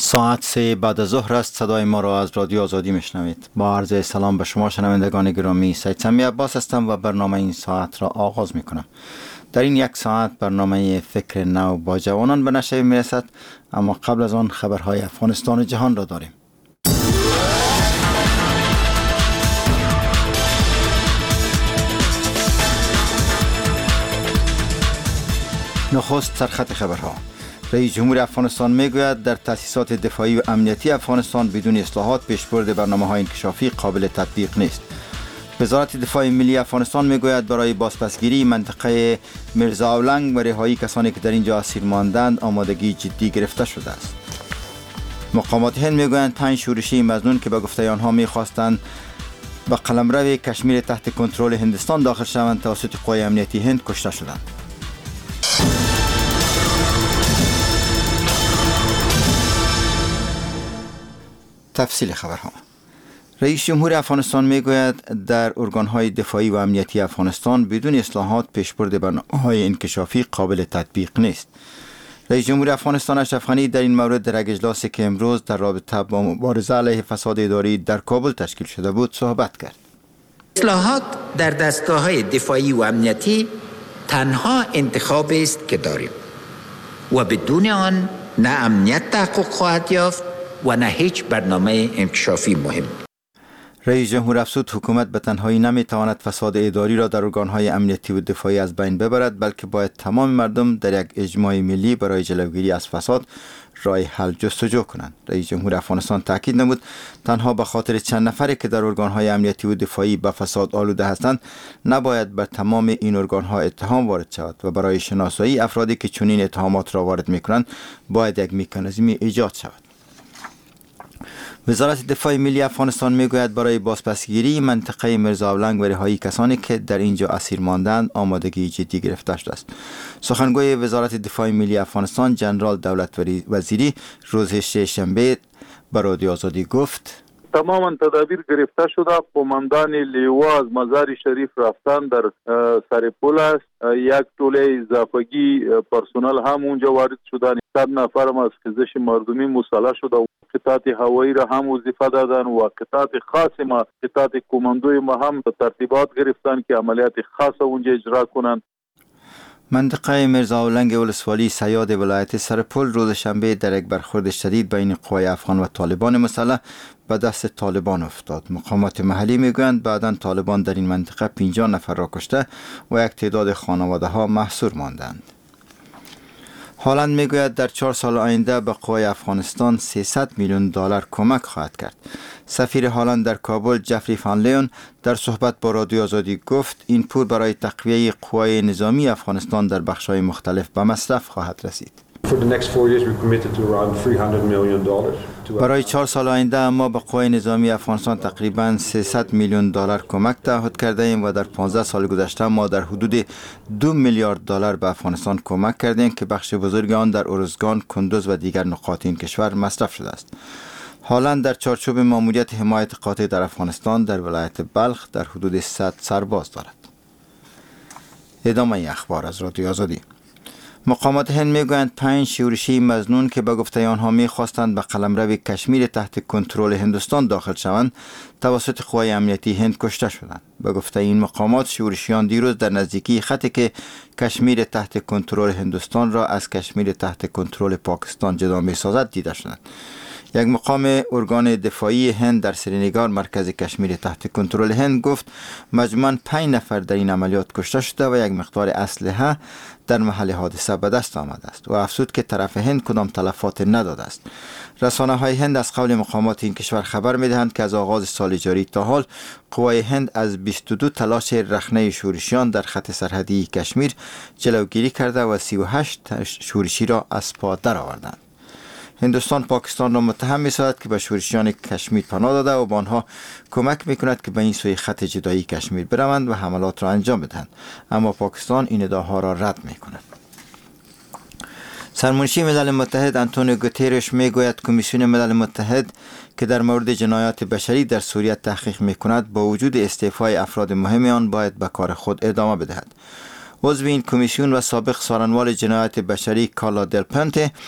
ساعت 3 بعد از ظهر است. صدای ما را از رادیو آزادی میشنوید. با عرض سلام به شما شنوندگان گرامی، سید سمی عباس هستم و برنامه این ساعت را آغاز میکنم. در این یک ساعت برنامه فکر نو با جوانان به نشر میرسد، اما قبل از آن خبرهای افغانستان و جهان را داریم. نخست سرخط خبرها. رئیس جمهور افغانستان میگوید در تأسیسات دفاعی و امنیتی افغانستان بدون اصلاحات پیشبرد برنامه‌های انکشافی قابل تطبیق نیست. وزارت دفاع ملی افغانستان میگوید برای بازپسگیری منطقه میرزا اولنگ و رهایی کسانی که در اینجا اسیر ماندند آمادگی جدی گرفته شده است. مقامات هند میگویند 5 شورشی مظنون که به گفته آنها میخواستند به قلمرو کشمیر تحت کنترل هندوستان داخل شوند توسط قوای امنیتی هند کشته شدند. تفصیل خبرها. رئیس جمهور افغانستان میگوید در ارگانهای دفاعی و امنیتی افغانستان بدون اصلاحات پیشبرد برنامه‌های انکشافی قابل تطبیق نیست. رئیس جمهور افغانستان اشرف غنی در این مورد در یک اجلاسی که امروز در رابطه با مبارزه علیه فساد اداری در کابل تشکیل شده بود صحبت کرد. اصلاحات در دستگاه‌های دفاعی و امنیتی تنها انتخاب است که داریم و بدون آن نه امنیت تحقق خواهد یافت و نه هیچ برنامه انکشافی مهم. رئیس جمهور افزود حکومت به تنهایی نمیتواند فساد اداری را در ارگانهای امنیتی و دفاعی از بین ببرد، بلکه باید تمام مردم در یک اجماع ملی برای جلوگیری از فساد راه حل جستجو کنند. رئیس جمهور افغانستان تاکید نمود تنها به خاطر چند نفری که در ارگانهای امنیتی و دفاعی به فساد آلوده هستند نباید بر تمام این ارگانها اتهام وارد شود و برای شناسایی افرادی که چنین اتهامات را وارد میکنند باید یک مکانیزمی ایجاد شود. وزارت دفاع ملی افغانستان میگوید برای بازپسگیری منطقه میرزا اولنگ و رهایی کسانی که در اینجا اسیر ماندند آمادگی جدی گرفته شده است. سخنگوی وزارت دفاع ملی افغانستان جنرال دولت وزیری روز شنبه به رادیو آزادی گفت تماما تدابیر گرفته شده. قماندان لیوا از مزار شریف رفتن در سر پل است. یک توله اضافگی پرسنل هم اونجا وارد شدن. 100 نفر هم از خیزش مردمی مسلح شده. قطعات هوایی را هم وظیفه دادن و قطعات خاص ما قطعات کماندوی ما هم ترتیبات گرفتن که عملیات خاص اونجا اجرا کنند. منطقه میرزا اولنگ ولسوالی سیاد ولایت سرپل روز شنبه در یک برخورد شدید بین قوای افغان و طالبان مسلح به دست طالبان افتاد. مقامات محلی میگویند بعداً طالبان در این منطقه 50 نفر را کشته و یک تعداد خانواده ها محصور ماندند. هالند میگوید در 4 سال آینده به قوای افغانستان 300 میلیون دلار کمک خواهد کرد. سفیر هالند در کابل جفری فان لیون در صحبت با رادیو آزادی گفت این پول برای تقویه قوای نظامی افغانستان در بخش‌های مختلف به مصرف خواهد رسید. برای 4 سال آینده ما به قوای نظامی افغانستان تقریباً 300 میلیون دلار کمک تعهد کرده ایم و در 15 سال گذشته ما در حدود 2 میلیارد دلار به افغانستان کمک کردیم که بخش بزرگ آن در ارزگان، کندوز و دیگر نقاط این کشور مصرف شده است. هالند در چارچوب ماموریت حمایت قاطع در افغانستان در ولایت بلخ در حدود 100 سرباز دارد. ادامه اخبار از رادیو آزادی. مقامات هند میگویند 5 شورشی مظنون که به گفته آنها میخواستند به قلمرو کشمیر تحت کنترل هندوستان داخل شوند توسط قوای امنیتی هند کشته شدند. به گفته این مقامات شورشیان دیروز در نزدیکی خطی که کشمیر تحت کنترل هندوستان را از کشمیر تحت کنترل پاکستان جدا میسازد دیده شدند. یک مقام ارگان دفاعی هند در سرینگار مرکز کشمیر تحت کنترل هند گفت مجموعاً 5 نفر در این عملیات کشته شده و یک مقدار اسلحه در محل حادثه به دست آمده است و افزود که طرف هند کدام تلفات نداده است. رسانه‌های هند از قول مقامات این کشور خبر می‌دهند که از آغاز سال جاری تا حال قوای هند از 22 تلاش رخنه شورشیان در خط سرحدی کشمیر جلوگیری کرده و 38 شورشی را از پا درآوردند. هندوستان پاکستان را متهم می‌سازد که به شورشیان کشمیر پناه داده و به آنها کمک می‌کند که به این سوی خط جدایی کشمیر بروند و حملات را انجام بدهند، اما پاکستان این ادعاها را رد می‌کند. سرمنشی ملل متحد آنتونیو گوترش میگوید کمیسیون ملل متحد که در مورد جنایات بشری در سوریه تحقیق می‌کند با وجود استعفای افراد مهم آن باید به کار خود ادامه بدهد. عضو این کمیسیون و سابق سارنوال جنایات بشری کارلا دل پنته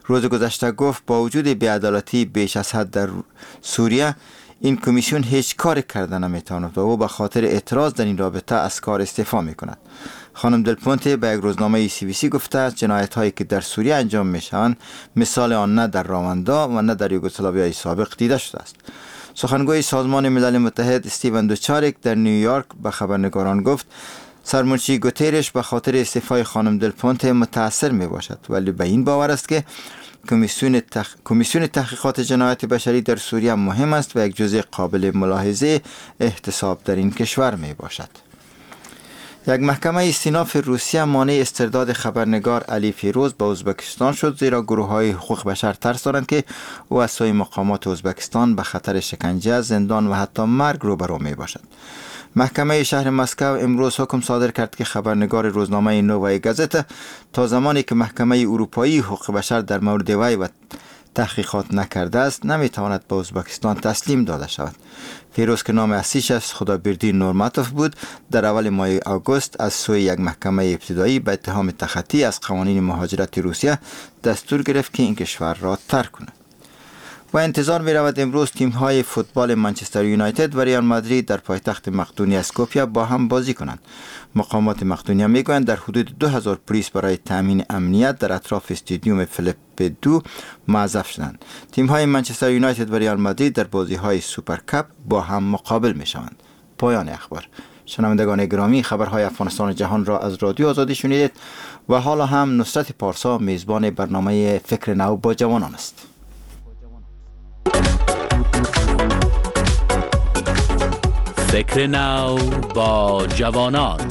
روز گذشته گفت با وجود بی‌عدالتی بیش از حد در سوریه، این کمیسیون هیچ کاری کرده نمیتواند و او به خاطر اعتراض در این رابطه از کار استعفا میکند. خانم دل پونته به یک روزنامه CBC گفته است جنایت هایی که در سوریه انجام میشوند مثال آن نه در رواندا و نه در یوگسلاویای سابق دیده شده است. سخنگوی سازمان ملل متحد استیون دوچاریک در نیویورک به خبرنگاران گفت سرمنشی گوتیرش به خاطر استعفای خانم دل پونته متاثر می باشد، ولی به این باور است که کمیسیون تحقیقات جنایت بشری در سوریه مهم است و یک جزء قابل ملاحظه احتساب در این کشور می باشد. یک محکمه استیناف روسیه مانع استرداد خبرنگار علی فیروز به ازبکستان شد، زیرا گروه‌های حقوق بشر ترس دارند که او از سوی مقامات ازبکستان به خطر شکنجه، زندان و حتی مرگ روبرو می باشد. محکمه شهر مسکو امروز حکم صادر کرد که خبرنگار روزنامه نووای گازتا تا زمانی که محکمه اروپایی حقوق بشر در مورد وی و تحقیقات نکرده است نمیتواند به ازبکستان تسلیم داده شود. فیروز که نام اصلیش از خدابردی نورماتوف بود، در اول ماه آگوست از سوی یک محکمه ابتدایی به اتهام تخطی از قوانین مهاجرت روسیه دستور گرفت که این کشور را ترک کند. و انتظار می رود امروز تیم های فوتبال منچستر یونایتد و ریال مادرید در پایتخت مقدونیه اسکوپیا با هم بازی کنند. مقامات مقدونیه می گویند در حدود 2000 پلیس برای تامین امنیت در اطراف استادیوم فیلیپ دو موظف شدند. تیم های منچستر یونایتد و ریال مادرید در بازی های سوپرکاپ با هم مقابل می شوند. پایان اخبار. شنوندگان گرامی، خبرهای افغانستان جهان را از رادیو آزادی شنیدید و حالا هم نصرت پارسا میزبان برنامه فکر نو با جوانان است. فکر نو با جوانان.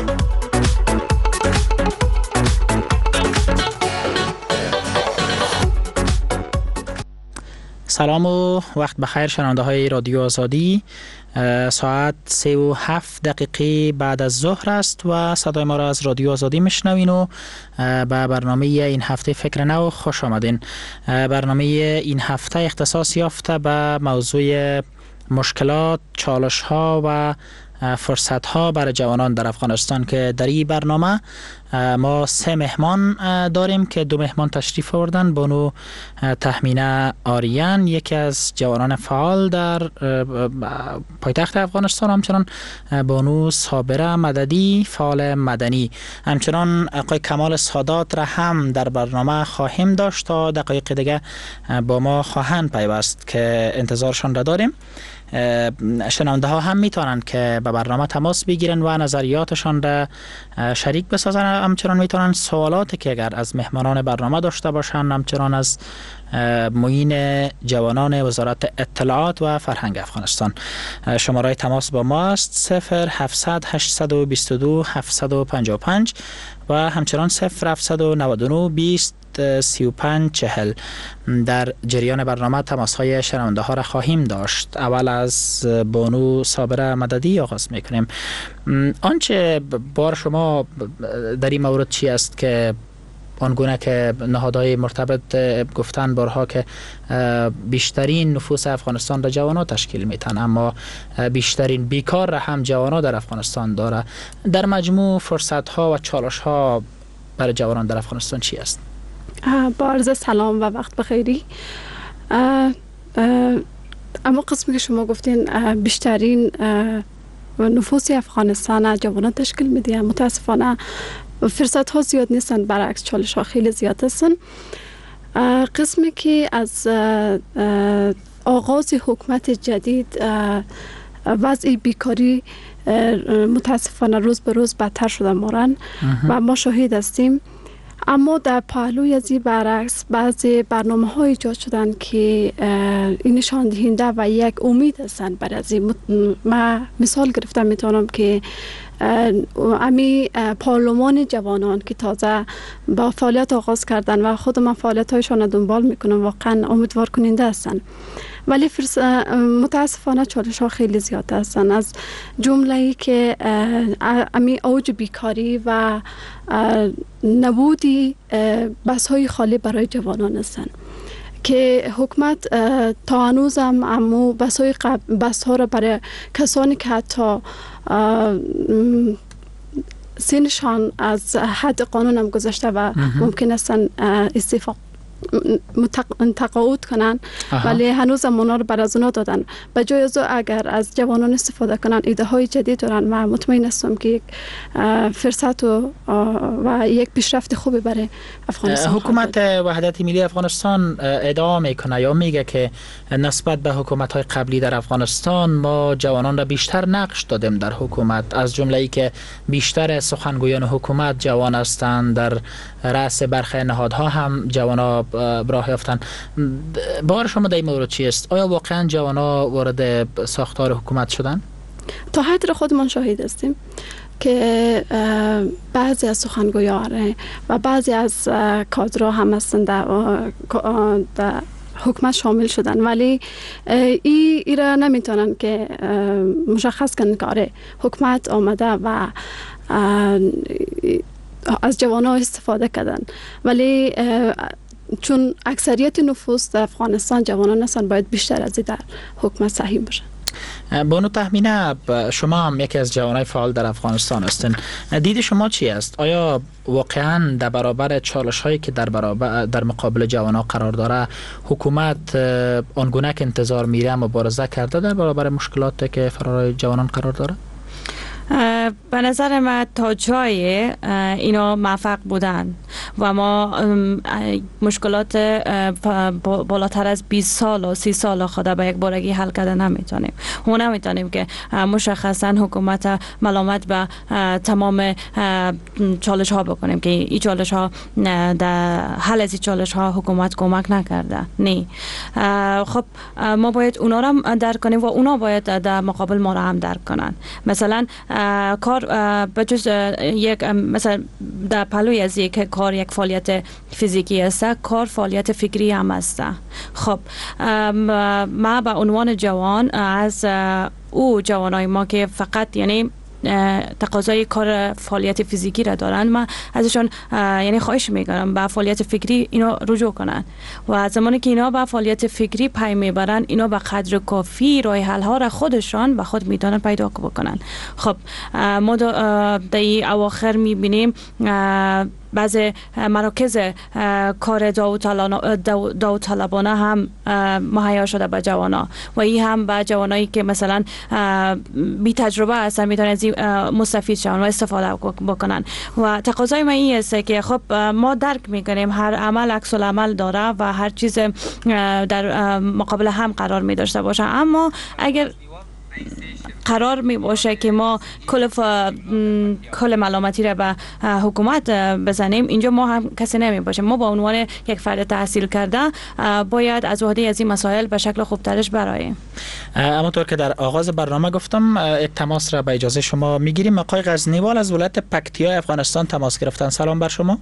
سلام و وقت بخیر شنونده های رادیو آزادی. ساعت 3:07 بعد از ظهر است و صدای ما را از رادیو آزادی میشنوین و به برنامه این هفته فکر نو خوش آمدین. برنامه این هفته اختصاص یافته به موضوع مشکلات، چالش ها و فرصت ها برای جوانان در افغانستان که در این برنامه ما 3 مهمان داریم که 2 مهمان تشریف آوردن. بانو تهمینه آریان یکی از جوانان فعال در پایتخت افغانستان، همچنان بانو صابره مددی فعال مدنی، همچنان آقای کمال سادات را هم در برنامه خواهیم داشت تا دقایق دیگه با ما خواهند پیوست که انتظارشان را داریم. شنونده ها هم میتونن که به برنامه تماس بگیرن و نظریاتشان را شریک بسازن. همچنان میتونن سوالاتی که اگر از مهمانان برنامه داشته باشن، همچنان از معین جوانان وزارت اطلاعات و فرهنگ افغانستان. شماره تماس با ما است 0700 822 755 و همچنان 0799 20 35 40. در جریان برنامه تماس های شنونده ها را خواهیم داشت. اول از بانو صابره مددی آغاز میکنیم. آنچه بار شما در این مورد چی است که آنگونه که نهادهای مرتبط گفتن بارها که بیشترین نفوس افغانستان را جوانان تشکیل میتن، اما بیشترین بیکار را هم جوانان در افغانستان داره. در مجموع فرصت ها و چالش ها برای جوانان در افغانستان چی است؟ با عرض سلام و وقت بخیری. اما قسمی که شما گفتین بیشترین نفوس افغانستان جوانان تشکیل میده، متاسفانه فرصت ها زیاد نیستن، برعکس چالش ها خیلی زیاد هستن. قسمی که از آغاز حکومت جدید وضع بیکاری متاسفانه روز به روز بدتر شده مارن و ما شاهد هستیم. اما در پهلوی از این برعکس بعضی برنامه های ایجاد شدن که این نشان دهنده و یک امید هستند برای از این. ما مثال گرفتم میتونم که امی پارلمان جوانان که تازه با فعالیت آغاز کردن و خود من فعالیت هایشان دنبال میکنم، واقعا امیدوار کننده هستند. ولی متاسفانه چالش ها خیلی زیاد هستند، از جمله ای که امی اوج بیکاری و نبودی بس های خالی برای جوانان هستند که حکومت تا هنوز هم امو بس ها را برای کسانی که حتی سنشان از حد قانون هم گذشته و ممکن است استعفا تقاعد کنن ولی هنوز اونا رو بر از اونا دادن. به جای از اگر از جوانان استفاده کنن ایده های جدید دارن، من مطمئن هستم که یک فرصت و یک پیشرفت خوبی برای افغانستان. حکومت وحدت ملی افغانستان ادعا میکنه یا میگه که نسبت به حکومت های قبلی در افغانستان ما جوانان را بیشتر نقش دادیم در حکومت، از جمله ای که بیشتر سخنگویان حکومت جوان هستند، در رأس برخی نهادها هم جوانا راه یافتن. باور شما در این مورد چی است؟ آیا واقعا جوانا وارد ساختار حکومت شدن؟ تا حد خودمان شاهد هستیم که بعضی از سخنگویان و بعضی از کادرها هم هستند در حکومت شامل شدن، ولی ای را نمیتونن که مشخص کنن که آره حکومت آمده و از جوانان استفاده کردن. ولی چون اکثریت نفوس در افغانستان جوانان هستند، باید بیشتر از این در حکومت سهیم باشن. بانو تهمینه، شما هم یکی از جوانای فعال در افغانستان هستین. دید شما چی است؟ آیا واقعا در برابر چالش هایی که در مقابل جوانان قرار داره حکومت آنگونه که انتظار میره مبارزه کرده در برابر مشکلاتی که فرار جوانان قرار داره؟ به نظر من تا جای اینا موفق بودن و ما مشکلات بالاتر از 20 سال و 30 سال خود به یک بارگی حل کرده نمیتونیم. ما نمیتونیم که مشخصا حکومت ملامت به تمام چالش ها بکنیم که این چالش ها در حل از این چالش ها حکومت کمک نکرده. نه، خب ما باید اونا را درک کنیم و اونا باید در مقابل ما را هم درک کنن. مثلا کار بجز یک مثلا در پلوی از یک کار یک فعالیت فیزیکی است، کار فعالیت فکری هم است. خب ما به عنوان جوان از او جوانای ما که فقط یعنی تقاضای کار فعالیت فیزیکی را دارن، من ازشون یعنی خواهش میکنم به فعالیت فکری اینا رجوع کنن و زمانی که اینا به فعالیت فکری پی میبرن، اینا به قدر کافی راه حل ها را خودشان به خود میتونن پیدا بکنن. خب ما در اواخر میبینیم بعض مراکز کار داوطلبانه هم مهیا شده به جوانا و این هم به جوانایی که مثلا بی تجربه هستن میتونن از این مستفید شون و استفاده بکنن. و تقاضای من این است که خب ما درک میکنیم هر عمل عکس العمل داره و هر چیز در مقابل هم قرار می داشته باشه، اما اگر قرار می باشه که ما کل ملامتی را به حکومت بزنیم، اینجا ما هم کسی نمی باشه. ما با عنوان یک فرد تحصیل کرده باید از عهده از این مسائل به شکل خوبترش براییم. همونطور که در آغاز برنامه گفتم یک تماس را به اجازه شما میگیریم. آقای غزنیوال از ولایت پکتیا افغانستان تماس گرفتن. سلام بر شما.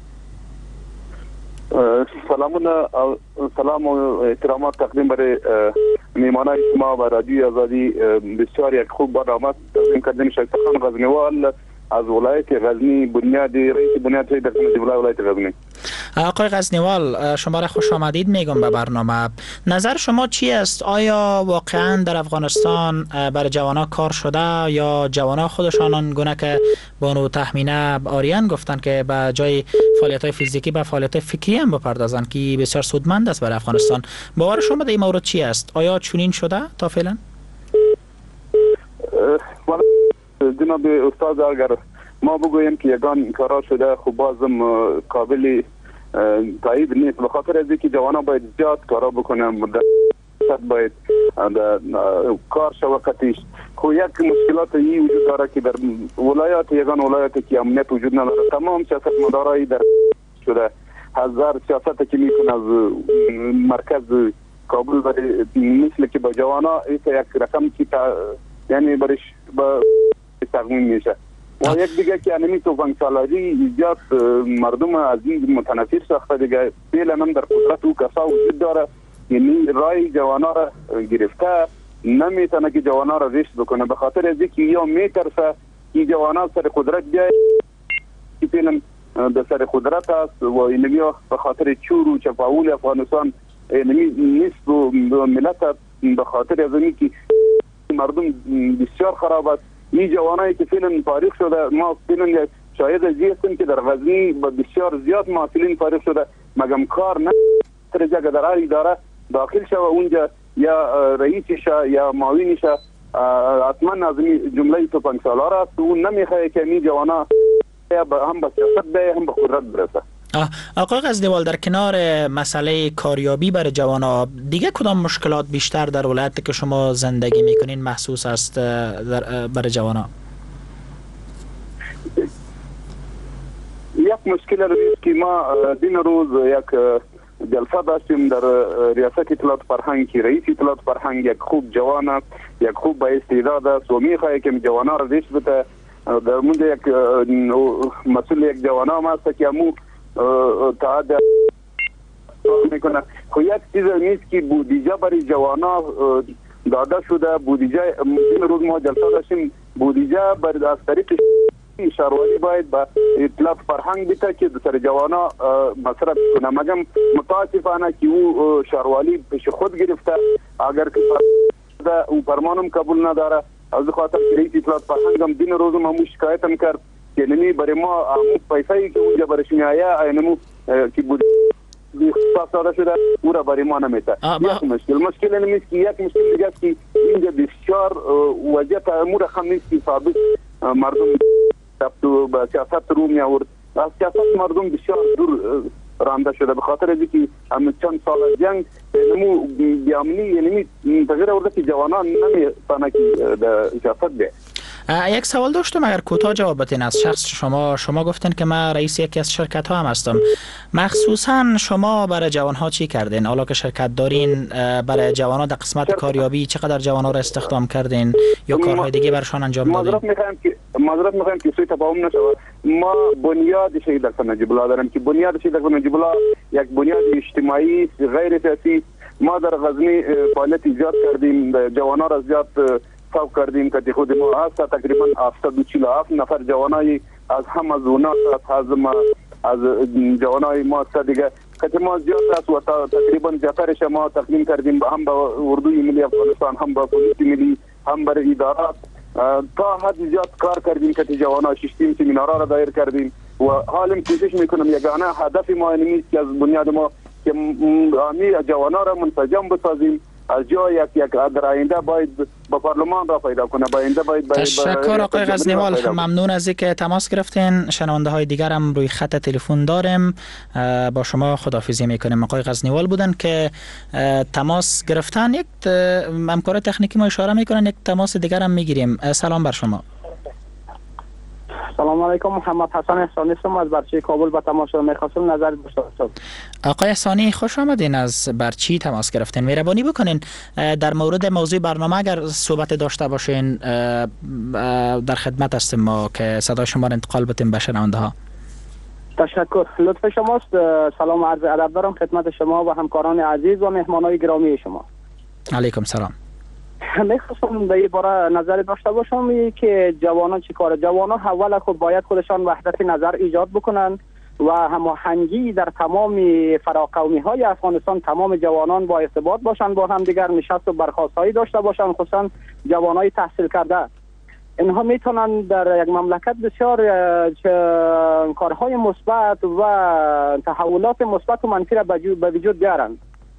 سلام و احترامات تقدیم برای میهمانان شما و رادیوی آزادی. بسیار یک خوب برنامه تقدیم کردیم. شایستخان غزنیوال از ولایت غزنی، رئیس بنیاد در ولایت غزنی. آقای غزنیوال، شما را خوش آمدید میگم به برنامه. نظر شما چی است؟ آیا واقعا در افغانستان برای جوانا کار شده یا جوانا خودشان آنگونه که بانو تهمینه آریان گفتن که به جای فعالیت‌های فیزیکی به فعالیت فکری هم بپردازن که بسیار سودمند است برای افغانستان؟ باور شما در این مورد چی است؟ آیا چنین شده تا فعلا؟ جناب استاد، اگر ما بگوییم که یگان کارا شده خب بازم قابل تایید نیست، به خاطر از اینکه جوانا باید زیاد کارا بکنن، باید کار شوقتیش. خب یک مشکلات ای وجود داره که در ولایات یگان ولایاتی که امنیت وجود نداره، تمام سیاست مدارایی در شده. هزار سیاست که میکنه از مرکز کابل برای مثل که با جوانا یک رقم که یعنی برش با تقویم میشه. و یک دیگه که انمی توفنگ سالاری زیاد مردم از این متنفر ساخته دیگه. فعلا هم در قدرت او کسا وجود داره یعنی رای جوانا را گرفته، نمیتونه که جوانا را رشد بکنه، به خاطر از اینکه یا میترسه که جوانا سر قدرت بیاید که فعلا در سر قدرت است و اینمی به خاطر چور و چپاول افغانستان اینمی نیست و ملت به خاطر از اینکه مردم بسیار خراب است. این جوانایی که فعلا فارغ شده، ما فعلا شاید از هستیم که در غزنی بسیار زیاد معطلین فارغ شده مگم کار نه درجه که در هر اداره داخل شوه اونجا یا رئیسش یا معاونش حتما از این جمله توپنگ سالار است. اون نمیخواه که این جوانا هم به سیاست بیه هم به قدرت برسه. آقای غزنیوال، در کنار مسئله کاریابی برای جوانا دیگه کدام مشکلات بیشتر در ولایتی که شما زندگی میکنین محسوس است برای جوانا؟ یک مشکل رویست که ما دین روز یک جلسه داشتیم در ریاست اطلاعات فرهنگ که رئیس اطلاعات فرهنگ یک خوب جوان است، یک خوب با استعداد است و میخواه که جوانا را ریش بده. در مورد یک مسئول یک جوانا هم است که امو تعهد میکنه. خو یک چیز نیست که بودجه برای جوانا داده شده. بودجه این روز ما جلسه داشتیم، بودجه برای از طریق شهروانی باید با اطلاعات فرهنگ بیته که سر جوانا مصرف کنه. مگم متاسفانه که او شهروانی پیش خود گرفته. اگر که او فرمانم قبول نداره، از خاطر رئیس اطلاعات فرهنگ هم دین روز ما شکایت هم کرد که نمی برای ما پیسایی که اونجا برش میآید اینمو که بود اختصاص داده شده او را برای ما نمیده. یک مشکل نمیست که یک مشکل دیگه است که اینجا بسیار وضعیت امور هم نیست که ثابت مردم تو به سیاست رو می آورد. از سیاست مردم بسیار دور رانده شده به خاطر از اینکه هم چند سال جنگ نمو بیامنی یعنی تغییر آورده که جوانان نمی‌فهمن که در سیاست ده. یک سوال داشتم اگر کوتاه جواب بدین از شخص شما گفتین که من رئیس یکی از شرکت ها هم هستم. مخصوصا شما برای جوان ها چی کردین؟ حالا که شرکت دارین برای جوان ها در قسمت کاریابی چقدر جوان ها را استخدام کردین یا کارهای دیگه برشان انجام دادین؟ معذرت میخوایم که سوی تفاهم نشود. ما بنیاد شهید حسن نجیب الله داریم که بنیاد شهید حسن نجیب الله یک بنیاد اجتماعی غیر سیاسی. ما در غزنی فعالیت ایجاد کردیم، جوانان را زیاد ساو کردیم که خود ما هست تقریبا 747 نفر جوانای از همه زونات از جوانای ما است دیگه که ما زیاد است و تقریبا جفرش ما تقدیم کردیم هم به اردوی ملی افغانستان، هم به پلیس ملی، هم برای ادارات تا حد زیاد کار کردیم که جوانا ششتیم سمینارها را دایر کردیم و حالا کوشش میکنم یگانه هدف ما نیست که از بنیاد ما که امی جوانا را منسجم بسازیم. از جای یک در آینده باید با پارلمان را پیدا کنه. با آینده باید تشکر آقای غزنیوال، ممنون از اینکه تماس گرفتین. شنونده های دیگر هم روی خط تلفن داریم، با شما خداحافظی میکنیم. آقای غزنیوال بودن که تماس گرفتن. یک همکار تکنیکی ما اشاره میکنن یک تماس دیگر هم میگیریم. سلام بر شما. سلام علیکم، محمد حسن احسانی هستم از برچی کابل. با تماشا میخواستم نظر داشته باشم. آقای احسانی خوش آمدین، از برچی تماس گرفتین. مهربانی بکنین در مورد موضوع برنامه اگر صحبت داشته باشین در خدمت هستیم ما که صدای شما را انتقال بدیم به شنونده ها. تشکر، لطف شماست. سلام و عرض ادب دارم خدمت شما و همکاران عزیز و مهمانان گرامی شما. علیکم سلام. میخواستم به این باره نظر داشته باشم که جوانان چی کاره. جوانان اولا خود باید خودشان وحدت نظر ایجاد بکنن و هماهنگی در تمام فراقومی های افغانستان، تمام جوانان با ارتباط باشن، با هم دیگر نشست و برخاست هایی داشته باشن، خصوصا جوانای تحصیل کرده. اینها میتونن در یک مملکت بسیار کارهای مثبت و تحولات مثبت و منفی را به وجود بیارن.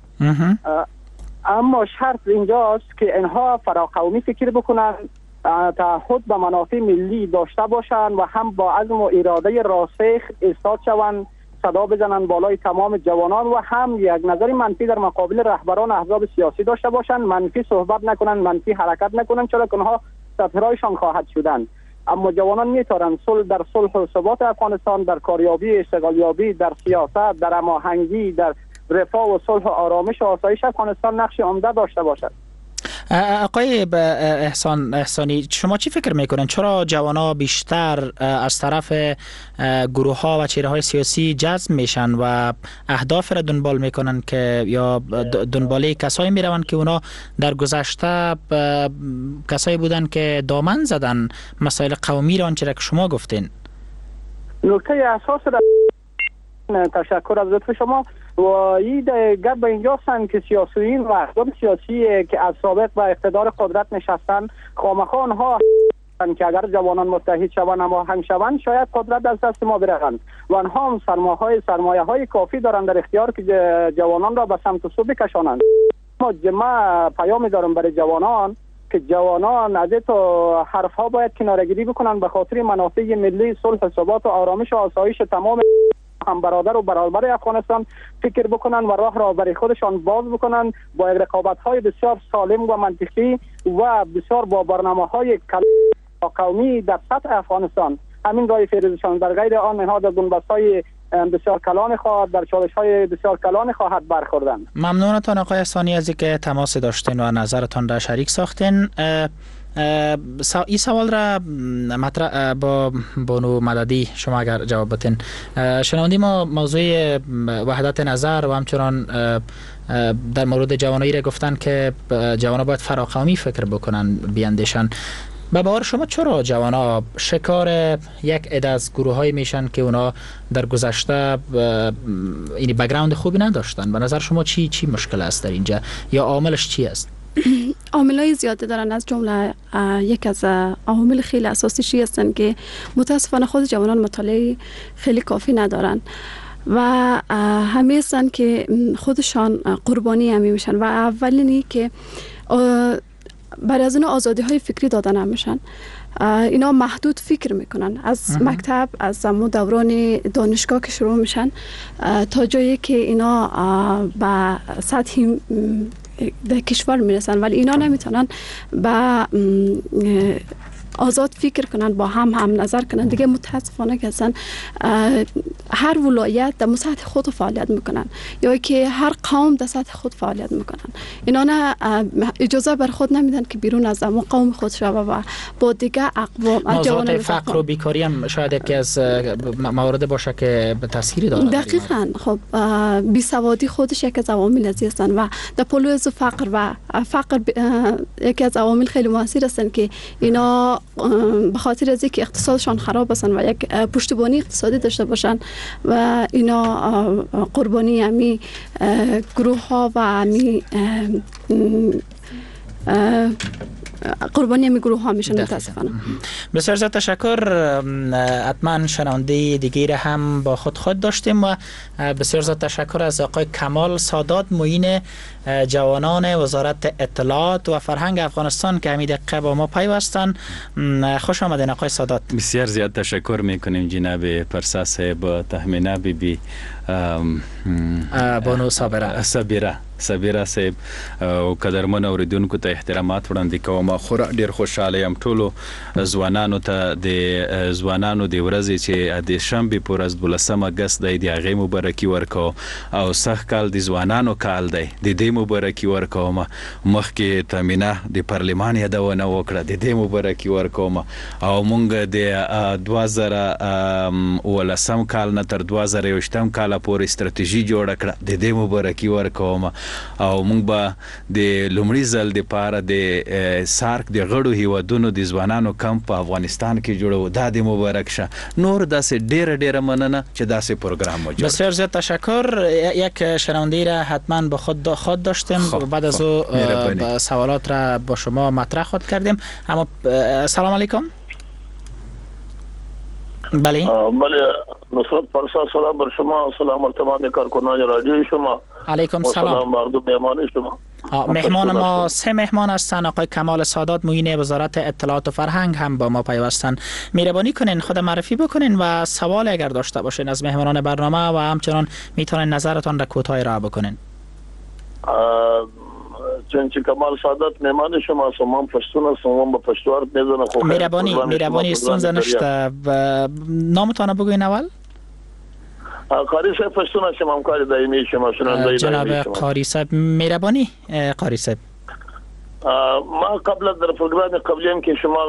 اما شرط اینجاست که اینها فراقومی فکر بکنن، تعهد به منافع ملی داشته باشن و هم با عزم و اراده راسخ ایستاد شوند، صدا بزنن بالای تمام جوانان و هم یک نظر منفی در مقابل رهبران احزاب سیاسی داشته باشن، منفی صحبت نکنن، منفی حرکت نکنن، چرا که اونها سفیرایشان خواهد شدن. اما جوانان میتونن در صلح و ثبات افغانستان، در کاریابی، استقلالیابی، در سیاست، در هماهنگی، در رفاه و صلح و آرامش و آسایش افغانستان نقش عمده داشته باشد. آقای احسانی، شما چی فکر میکنن چرا جوانا بیشتر از طرف گروه ها و چهره های سیاسی جذب میشن و اهداف را دنبال میکنن که یا دنباله کسایی میرون که اونا در گذشته کسایی بودن که دامن زدن مسائل قومی را آنچه که شما گفتین؟ نکته اساس تشکر از لطف شما. و این گپ به اینجا هستند که سیاسیین و احزاب سیاسی که از سابق به اقتدار قدرت نشستن خامخا آنها که اگر جوانان متحد شوند و هماهنگ شوند شاید قدرت از دست ما برهند و آنها هم سرمایه های کافی دارند در اختیار که جوانان را به سمت سو بکشانند. ما پیام دارم برای جوانان که جوانان از تو حرف ها باید کناره‌گیری بکنن به خاطر منافع ملی، صلح و ثبات و آرامش و آسایش تمام هم برادر و برابر افغانستان فکر بکنن و راه را برای خودشان باز بکنن با رقابت های بسیار سالم و منطقی و بسیار با برنامه‌های قومی در سطح افغانستان. همین راه فیروزشان در غیر آن نهاد گنبدهای بسیار کلان خواهد در چالش‌های بسیار کلان خواهد برخوردن. ممنونتان آقای احسانی از اینکه تماس داشتین و نظرتان را شریک ساختین. این سوال را مطرح با بانو مددی شما اگر جواب بدین. شنوندی ما موضوع وحدت نظر و همچنان در مورد جوانایی را گفتن که جوانا باید فراقومی فکر بکنن بیاندیشن. به باور شما چرا جوانا شکار یک عده از گروه‌های میشن که اونا در گذشته این بک‌گراند خوبی نداشتن؟ به نظر شما چی مشکل است در اینجا یا عاملش چی است؟ عاملای زیاده دارن، از جمله یک از عوامل خیلی اساسیشی هستن که متاسفانه خود جوانان مطالعه خیلی کافی ندارن و همه هستن که خودشان قربانی همی میشن و اولینی که برای از اینا آزادی های فکری داده نمیشن. اینا محدود فکر میکنن از مکتب، از دوران دانشگاه که شروع میشن تا جایی که اینا به سطح در کشور میرسن، ولی اینا نمیتونن با آزاد فکر کنن، با هم نظر کنن. دیگه متاسفانه که اصلا هر ولایت در سطح خود فعالیت میکنن یا که هر قوم در سطح خود فعالیت میکنن. اینا نه اجازه بر خود نمیدن که بیرون از قوم خود شوه و با دیگه اقوام موضوعات فقر و بیکاری هم شاید یکی از موارد باشه که به تاثیری داره. دقیقاً. خب بیسوادی خودش یکی از عوامل هستن و در پلو از فقر و فقر یکی از عوامل خیلی مؤثر هستن که اینا به خاطر از اینکه اقتصادشان خراب هستن و یک پشتیبانی اقتصادی داشته باشن و اینا قربانی همی گروه ها و همی قربانی همی گروه ها میشن متاسفانه. بسیار زیاد تشکر. حتما شنونده دیگه هم با خود داشتیم و بسیار زیاد تشکر از آقای کمال سادات، معین جوانان وزارت اطلاعات و فرهنگ افغانستان که همین دقیقه با ما پیوستن. خوش آمدین آقای سادات. بسیار زیاد تشکر میکنیم جناب پرسا صاحب و تهمینه بیبی بانو صابره صاحب او قدرمن اوریدونکو ته احترامات وړاندې کوم. خو ډیر خوشاله یم ټولو ځوانانو ته د ځوانانو د ورځې چې د شنبه پر ورځ 12 اگست د هغې مبارکي ورکو او سخت کال د ځوانانو کال دی د دې مبارکي ورکوم. مخکې تامینه د پارلمان یادونه وکړه د دې مبارکي ورکوم او مونږ د 2019 کال نه تر 2020 کال پورې ستراتیژي جوړ کړه د دې مبارکي ورکوم او مونږ به د لومړي ځل د پاره د سارک د غړو هیوادونو د ځوانانو کمپ په افغانستان کې جوړو. دا د مبارک شه. نور داسې ډیره مننه چې داسې پروګرام مو جوړ. بسیار زیاد تشکر. یک شنونده را حتما با خود داشتیم. بعد از او سوالات را با شما مطرح خود کردیم. اما سلام علیکم. بله نصرت پرسا سلام بر شما. سلام ارتمان کارکنان رادیوی شما. علیکم سلام. مردم مهمان شما. مهمان ما 3 مهمان هستن. آقای کمال سادات معین وزارت اطلاعات و فرهنگ هم با ما پیوستن. مهربانی کنین خود معرفی بکنین و سوال اگر داشته باشین از مهمانان برنامه و همچنان میتونین نظرتان را کوتاه ارائه بکنین. چون کمال سادات مهمان شما سوم پشتون سوم با پشتوار میزنه. خو مهربانی استونزه نشته. نامتون بگوین اول. قاری صاحب پشتون شما همکار دائمی شما شنونده جناب قاری صاحب. مهربانی قاری صاحب. ما قبل در پروگرام قبلی که شما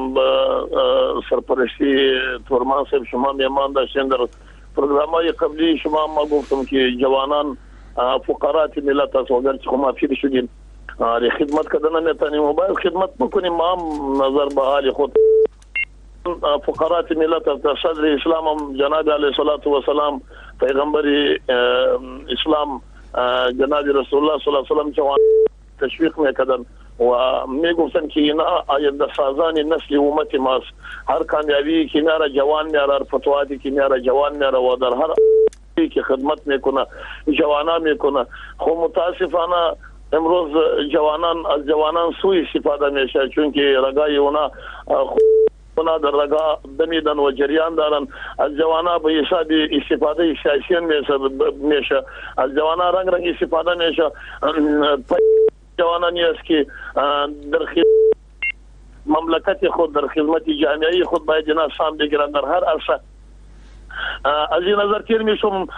سرپرستی تورمان صاحب شما میهمان داشتین در پروگرام‌های قبلی شما ما گفتم که جوانان فقرات ملت است و اگر که ما فیر شدیم خدمت کردن نمیتونیم و باید خدمت بکنیم. ما هم نظر به حال خود فقرات ملت است. صدر اسلام هم جناب علیه الصلاة و سلام پیغمبر اسلام جناب رسول الله صلی الله علیه و سلم جوان تشویق میکردن و میگفتن که اینا آینده سازان نسل امت ماست. هر کامیابی که میاره جوان میاره، هر فتواتی که میاره جوان میاره و در هر که خدمت میکنه جوانا میکنه. خب متاسفانه امروز جوانان از جوانان سوء استفاده میشه، چون که رگای اونا در رگا دمیدن و جریان دارن. از جوانا به حساب استفاده سیاسی میشه، از جوانا رنگ رنگ استفاده میشه. جوانانی است که در مملکت خود، در خدمت جامعه خود باید اینا سام بگیرن در هر عرصه. از این نظر تیر میشم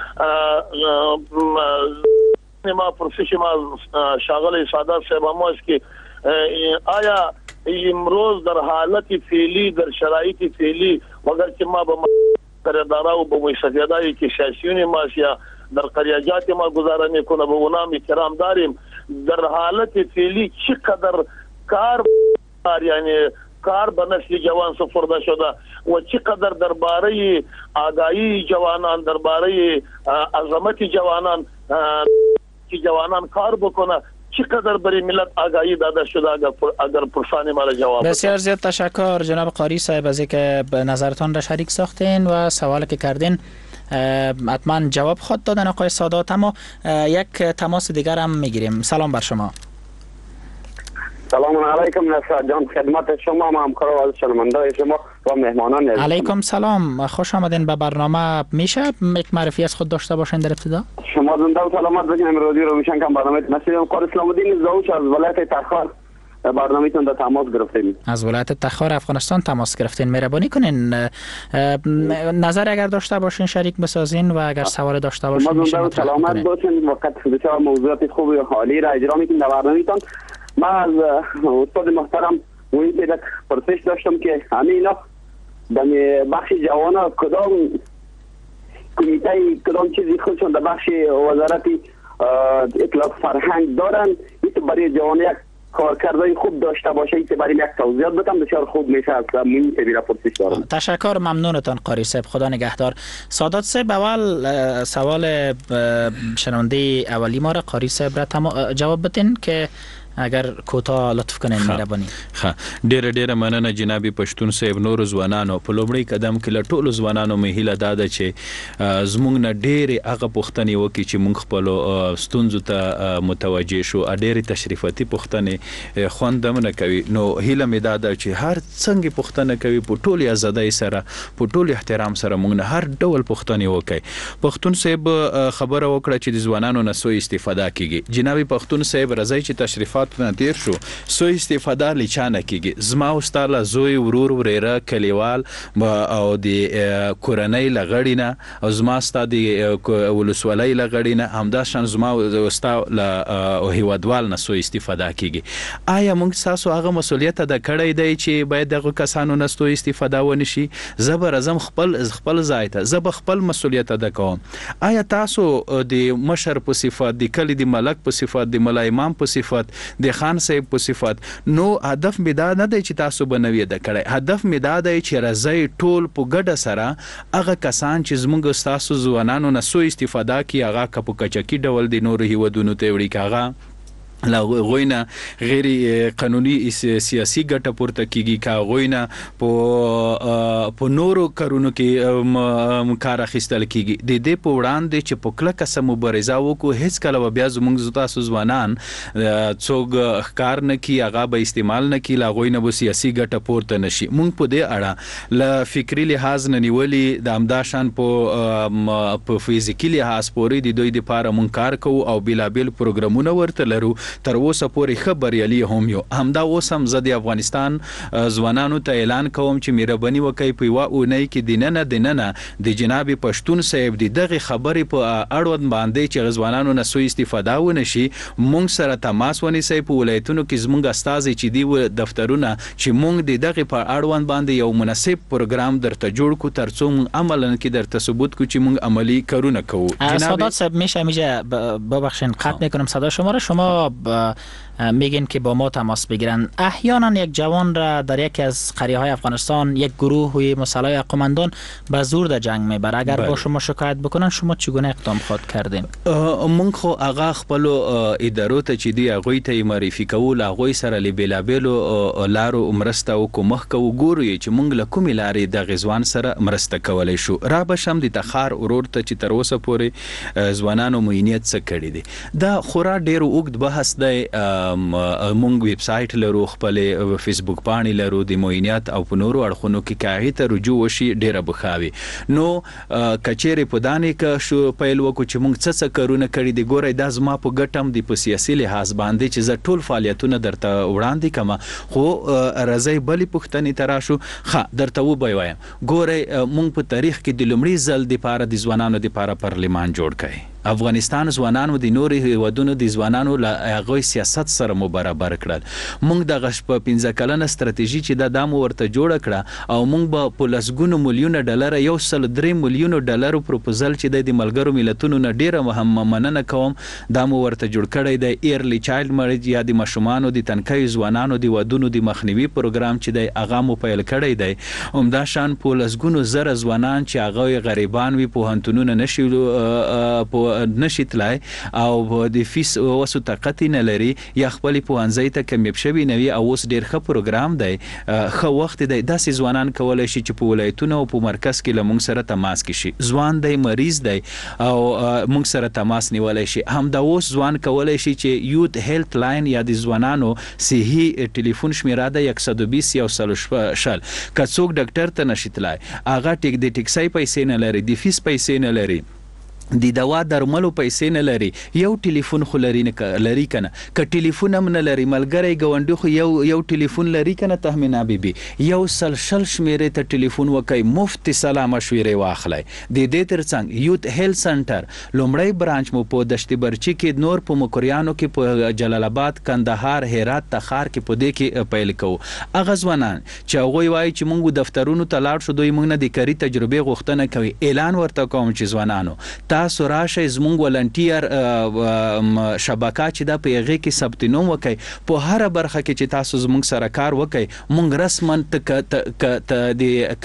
ما پرسش ما شاغل سعادت صاحب ما است که آیا امروز در حالت فعلی، در شرایط فعلی، مگر که ما به قراردادها و به مستفیدهایی که سیاسیون ما یا در قریاجات ما گزاره میکنه به اونام احترام داریم، در حالت فعلی چقدر کار یعنی کار به نسل جوان سپرده شده و چقدر درباره آگاهی جوانان، درباره عظمت جوانان که جوانان کار بکنه، چقدر برای ملت آگاهی داده شده اگر پرسان ما را جواب بده. بسیار زیاد تشکر جناب قاری صاحب از اینکه نظرتان را شریک ساختین و سوالی که کردین حتما جواب خود دادن آقای سادات. اما یک تماس دیگر هم میگیریم. سلام بر شما. سلام علیکم نصر جان، خدمت شما و همکار و شنونده شما و مهمانان عزیز. علیکم سلام، خوش آمدین به برنامه. میشه یک معرفی از خود داشته باشین در ابتدا؟ شما زنده و سلامت باشین. امروزی رو میشن کم برنامه مسیح قاری اسلام الدین زاوش از ولایت تخار برنامه‌تون در تماس گرفتیم. از ولایت تخار افغانستان تماس گرفتین. مهربانی کنین نظر اگر داشته باشین شریک بسازین و اگر سوال داشته باشین شما زنده و سلامت باشین. وقت بسیار موضوعات خوبی و حالی را اجرا میکنید در برنامه‌تون. من از استاد محترم وی یک پرسش داشتم که همینا در بخش جوانا کدام کمیته کدام چیزی خودشون در بخش وزارت اطلاع فرهنگ دارن، این برای جوان یک کارکردهای خوب داشته باشه، این برای یک توضیحات بدم بسیار خوب میشه. از این تبیره پرسش دارم. تشکر، ممنونتان قاری صاحب، خدا نگهدار. سادات صاحب اول سوال شنونده اولی ما را قاری صاحب را جواب بدین که اگر کوتاه لطف کنین مهرباني. ډیره مننه جناب پښتون صاحب. نور ځوانانو په لومړی قدم کې له ټولو ځوانانو مې هیله داده چې زموږ نه ډېرې هغه پوښتنې وکړي چې موږ خپلو ستونزو ته متوجه شو. ډېرې تشریفاتي پوښتنې خوند هم نه کوي، نو هیله مې داده چې هر څنګه پوښتنه کوي په ټولې ازادۍ سره، په ټول احترام سره موږ نه هر ډول پوښتنې وکړي. پښتون صاحب خبره وکړه چې د ځوانانو نه سوء استفاده کیږي. جناب پښتون صاحب راځي چې تشریفات نه تیر شو، سوء استفاده لچانه کیږي. زما او ستاله زوی ورور وريره کلیوال او د کورنۍ لغړینه او زما ستا د ولسوالۍ لغړینه همدا شان زما او ستا له هیوادوال نه سوء استفاده کیږي. آیا موږ تاسو هغه مسولیت ادا کړی دی چې باید دغه کسانو نه سوء استفاده ونشي؟ زبر اعظم خپل ځای ته زب خپل مسولیت ادا کوم. آیا تاسو د مشر په صفات، د کلی د ملک په صفات، د ملا امام په صفات، د خان صاحب په صفات، نو هدف می دا نه دی چې تاسو بنوي د کړی. هدف می دا دی چې راځي ټول په ګډه سره هغه کسان چې زموږ تاسو ځوانانو نه سوء استفاده کوي هغه کپو کچکی ډول د نور هیوادونو ته وړي کاغه لا غوینه غیر قانوني سیاسي ګټه پورته کیږي، کا غوینه په نورو کارونو کې کار اخیستل کیږي. د دې په وړاندې چې په کلکه سم مبارزه وکړو، هیڅ کله بیا زموږ تاسو ځوانان څوک کار نه کی هغه به استعمال نه کی، لا غوینه به سیاسي ګټه پورته نشي. مونږ په دې اړه ل فکری لحاظ نه نیولې د امداشان په فزیکی لحاظ پورې د دوی لپاره مونږ کار کوو او بلابل پروګرامونه ورته لرو. تر اوسه پورې خبريالي هم یو همدا اوس هم زه د افغانستان ځوانانو ته اعلان کوم چې مهرباني وکړئ په یوه اونۍ کې دننه د جناب پښتون صاحب د دغه خبرې په اړوند باندې چې ځوانانو نه سوء استفاده ونشي مونږ سره تماس ونیسئ. په ولایتونو کې زموږ استازي چې دی دفترونه چې مونږ د دغه په اړوند باندې یو مناسب پروګرام درته جوړ کو ترڅو مونږ عملاً کې درته ثبوت کو چې مونږ عملی کارونه کوو. سادات صاحب میشه ببخشید قطع میکنم صدا شما را. شما میگین که با ما تماس بگیرن. احیانا یک جوان را در یکی از قریه های افغانستان یک گروه مسلح قماندان به زور در جنگ میبره. اگر با شما شکایت بکنن شما چگونه اقدام خود کردین؟ مونږ خو هغه خپل ادارو ته چې دی هغوی ته معرفي کول، هغوی سره له بیلابیلو لارو مرسته وکړو، مخکې وګورو چې مونږ له کومې لارې د غزوان سره مرسته کولی شو. را به شم د تخار ورور ته چې تر اوسه پورې ځوانانو معینیت څه کړي دي. دا خورا ډېر اوږد بحث دی. مونږ ویب سایټ لرو، خپل فیسبوک پاڼې لرو د معینیت او په نورو اړخونو کې که هغې ته رجوع وشي ډېره به ښه وي. نو که چیرې په دانې که شو پیل وکړو چې مونږ څه کارونه کړي دي، ګورئ دا زما په ګټم د په سیاسي لحاظ باندې چې زه ټول فعالیتونه درته وړاندې کړم، خو راځئ بلې پوښتنې ته راشو. ښه درته ووایم، ګورئ مونږ په تاریخ کې د لومړي ځل دپاره د ځوانانو دپاره پارلمان جوړ کړی. افغانستان ځوانانو د نورو هیوادونو د ځوانانو له هغوی سیاست سره مو برابر کړل. مونږ دغه په 15 کلنه ستراتیژي چې دا مو ورته جوړه کړه او مونږ به په لسګونو میلیونه ډالر، 103 میلیونو ډالر پروپوزل چې د ملګرو ملتونو نه ډیره مننه کوم دا مو ورته جوړ کړی دی. ایرلی چایلډ میریج یا د ماشومانو د تنکیو ځوانانو د ودونو د مخنیوي پروګرام چې دی هغه مو پیل کړی دی. همدا شان په لسګونو زره ځوانان چې هغه غریبان وي، پوهنتونونه نشي تلای او د فیس وسو طاقت نه لري یا خپل پوهنځي ته کمیب شوی نه وي، او اوس ډیر ښه پروګرام دی، ښه وخت دی. داسې ځوانان کولی شي چې په ولایتونو او په مرکز کې له موږ سره تماس کې شي. ځوان دی، مریض دی او موږ سره تماس نیولی شي. همدا اوس ځوان کولی شي چې یوت هیلث لاین یا د ځوانانو صحي ټلیفون شمیره ده 120 یو سل شل. که څوک ډاکټر ته نشي تلای، هغه د ټیکسي پیسې نه لري، د فیس پیسې نه لري، د دوا درملو پیسې نه لري، یو ټلیفون خو لري کنه. که ټلیفون هم نه لري، ملګری ګاونډي خو یو ټلیفون لري کنه. تهمینا بیبي 100 شمیرې ته ټلیفون وکړئ، مفت سلا مشورې واخلئ. د دې ترڅنګ یوت هیلث سنټر لومړی برانچ مو په دشت برچي کې، نور په مکریانو کې، په جلال آباد، کندهار، هرات، تخار کې په دې کې پیل کوو. هغه ځوانان چې هغوی وایي چې موږ دفترونو ته لاړ شو، دوی موږ نه د کاري تجربې غوښتنه کوي، اعلان ورته کوم چې ځوانانو تاسو راشئ زموږ ولنټیر شبکه چې دا په هغې کې ثبت نوم وکئ، په هره برخه کې چې تاسو زموږ سره کار وکئ، موږ رسما د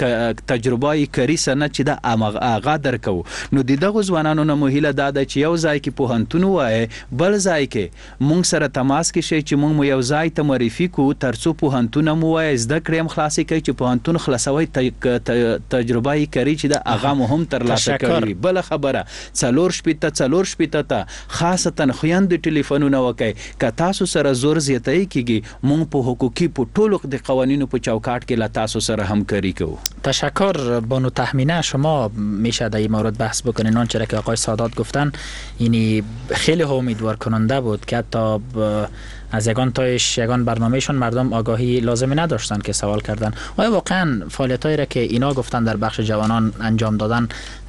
تجربه کاري سند چې دا هغه درکوو. نو د دغو ځوانانو نه مو هیله دا ده چې یو ځای کې پوهنتون ووایئ، بل ځای کې موږ سره تماس کې شئ چې موږ مو یو ځای ته معرفي کړو، تر څو پوهنتون هم ووایئ، زده کړې هم خلاصې کوئ چې پوهنتون خلاصوئ، تجربه کاري چې دا هغه مو هم ترلاسه کړي. بله خبره، 4 شپېته ته خاصتا خویندو ټلیفونونه وکئ. که تاسو سره زور زیاتی کیږي، مونږ په حقوقی په ټولو د قوانینو په چوکاټ کې له تاسو سره همکاری کوو. تشکر بانو تهمینه. شما میشه در این مورد بحث بکنین. آنچه که آقای سادات گفتن یعنی خیلی امیدوار کننده بود که حتی از یگان برنامهشون مردم آگاهی لازمی نداشتن که سوال کردن. آیا واقعا فعالیتایی را که اینا گفتن در بخش جوانان انجام دادن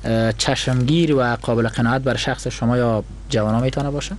چشمگیر و قابل قناعت بر شخص شما یا جوانان میتونه باشه؟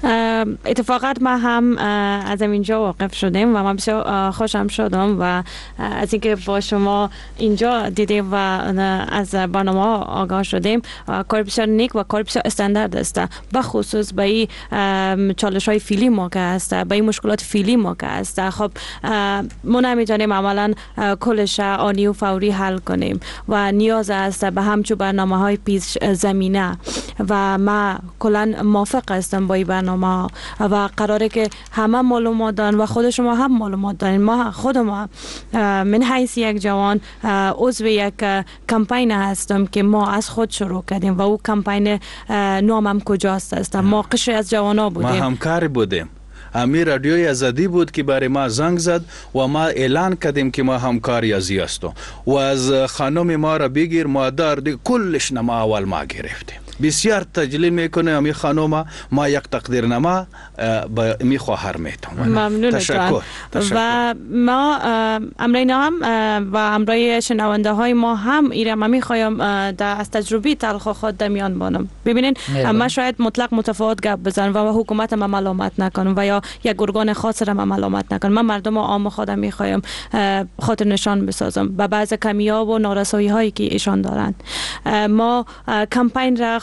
اتفاقا ما هم از اینجا واقف شدیم و من بسیار خوشم شدم و از اینکه با شما اینجا دیدیم و از برنامه آگاه شدیم. کار بسیار نیک و کار بسیار استاندارد است، بخصوص به این چالش های فعلی ما که است، به این مشکلات فعلی ما که است. خب ما نمیتونیم عملا کلش آنی و فوری حل کنیم و نیاز است به همچون برنامه های پیش زمینه و ما کلا موافق هستم با این برنامه و قراره که همه معلومات دارن و خود شما هم معلومات دارین. ما خود ما من حیث یک جوان عضو یک کمپین هستم که ما از خود شروع کردیم و او کمپین نامم کجاست است. ما قشری از جوانا بودیم، ما همکار بودیم. امیر رادیوی آزادی بود که برای ما زنگ زد و ما اعلان کردیم که ما همکاری ازی هستیم و از خانم ما را بگیر مادر کلش نما اول ما گرفتیم. بسیار تجلیل میکنه امی خانوما، ما یک تقدیرنامه به می خواهر میتونم. ممنون. تشکر. و ما امرای هم و امرای شنونده های ما هم ایرم میخوایم از تجربه تلخ خود دمیان بانم. ببینین ما شاید مطلق متفاوت گپ بزنم و حکومت ما ملامت نکنم و یا یک ارگان خاص را ملامت نکنم. من مردم عام خودم میخوایم خاطر نشان بسازم به بعض کمیاب و نارسایی هایی که ایشان دارند. ما کمپین را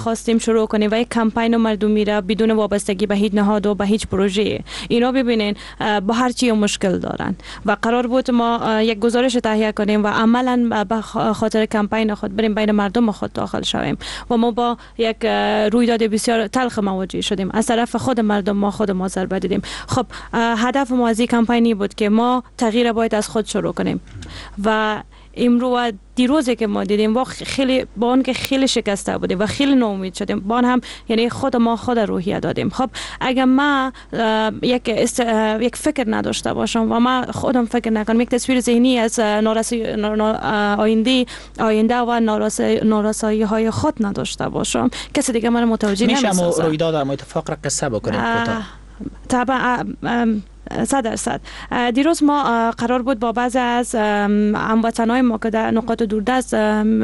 خواستیم شروع کنیم و یک کمپین مردمی را بدون وابستگی به هیچ نهاد و به هیچ پروژه، اینا ببینین با هر چی مشکل دارن و قرار بود ما یک گزارش تهیه کنیم و عملا به خاطر کمپین خود بریم بین مردم خود داخل شویم و ما با یک رویداد بسیار تلخ مواجه شدیم. از طرف خود مردم ما خود ما ضربه دیدیم. خب هدف ما از این کمپینی بود که ما تغییر باید از خود شروع کنیم و امروز دیروزی که ما دیدیم خیلی با اون که خیلی شکسته بودیم و خیلی ناامید شدیم، با هم یعنی خود روحیه دادیم. خب اگر ما یک فکر نداشته باشم و ما خودم فکر نکنم، یک تصویر ذهنی از آینده و نارسایی های خود نداشته باشم، کسی دیگه من متوجه نمیشه. میشه رویداد ما اتفاق را قصه بکنیم کوتاه؟ طبعا 100%. دیروز ما قرار بود با بعضی از هموطنهای ما که در نقاط دوردست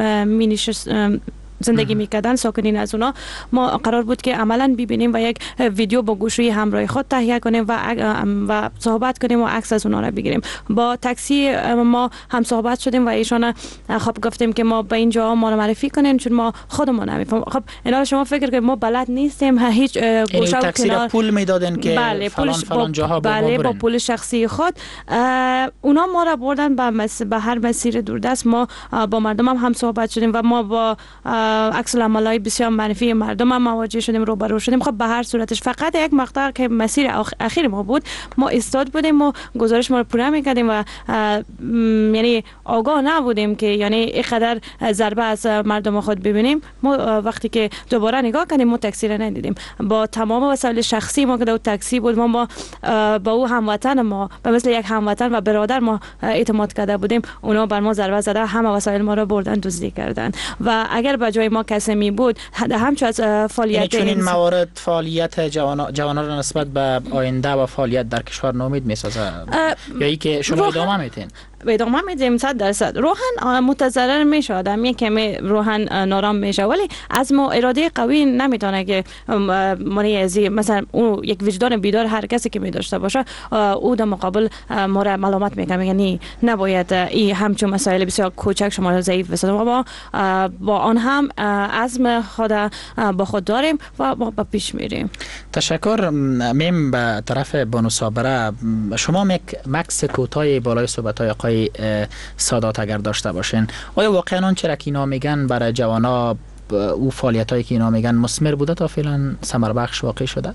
زندگی میکردن، ساکنین از اونا، ما قرار بود که عملا ببینیم و یک ویدیو با گوشوی همراه خود تهیه کنیم و صحبت کنیم و عکس از اونا را بگیریم. با تاکسی ما هم صحبت شدیم و ایشون خب گفتیم که ما به اینجا ما رو معرفی کنیم چون ما خودمون نمیفهمیم. خب اینا شما فکر کنید ما بلد نیستیم، هیچ گوشه و تاکسی را پول میدادن که بله، فلان جاها با پول شخصی خود اونا ما را بردن به هر مسیر دوردست. ما با مردم هم صحبت شدیم و ما با عکس العملای بسیار منفی مردم هم مواجه شدیم، روبرو شدیم. خب به هر صورتش فقط یک مقطع که مسیر اخیر ما بود، ما استاد بودیم و گزارش ما رو پوره میکردیم و یعنی آگاه نبودیم که یعنی اینقدر ضربه از مردم خود ببینیم. ما وقتی که دوباره نگاه کردیم ما تاکسی را ندیدیم. با تمام وسایل شخصی ما که در تاکسی بود، ما با او هموطن ما به مثل یک هموطن و برادر ما اعتماد کرده بودیم، اونا بر ما ضربه زده، همه وسایل ما رو بردن دزدی کردن. و اگر به جای ما کسی می بود همچون از فعالیت چون این موارد فعالیت جوانان را نسبت به آینده و فعالیت در کشور ناامید میسازه یا ای که شما ادامه میتین؟ ادامه میدیم 100%. روحاً متضرر میشه، آدم یک کمی روحاً نارام میشه، ولی از ما اراده قوی نمیتونه که مریضی مثلا اون یک وجدان بیدار هر کسی که میداشته باشه او در مقابل ما را ملامت میکنه، یعنی نباید این همچون مسائل بسیار کوچک شما را ضعیف بسازیم. ما با آن هم عزم خود با خود داریم و ما به پیش میریم. تشکر. میم به طرف بانو صابره، شما مکس کوتاه بالای صحبت های سادات اگر داشته باشین، آیا واقعا آنچه را که اینا میگن برای جوانا او فعالیت هایی که اینا میگن مثمر بوده تا فعلا ثمر بخش واقع شده؟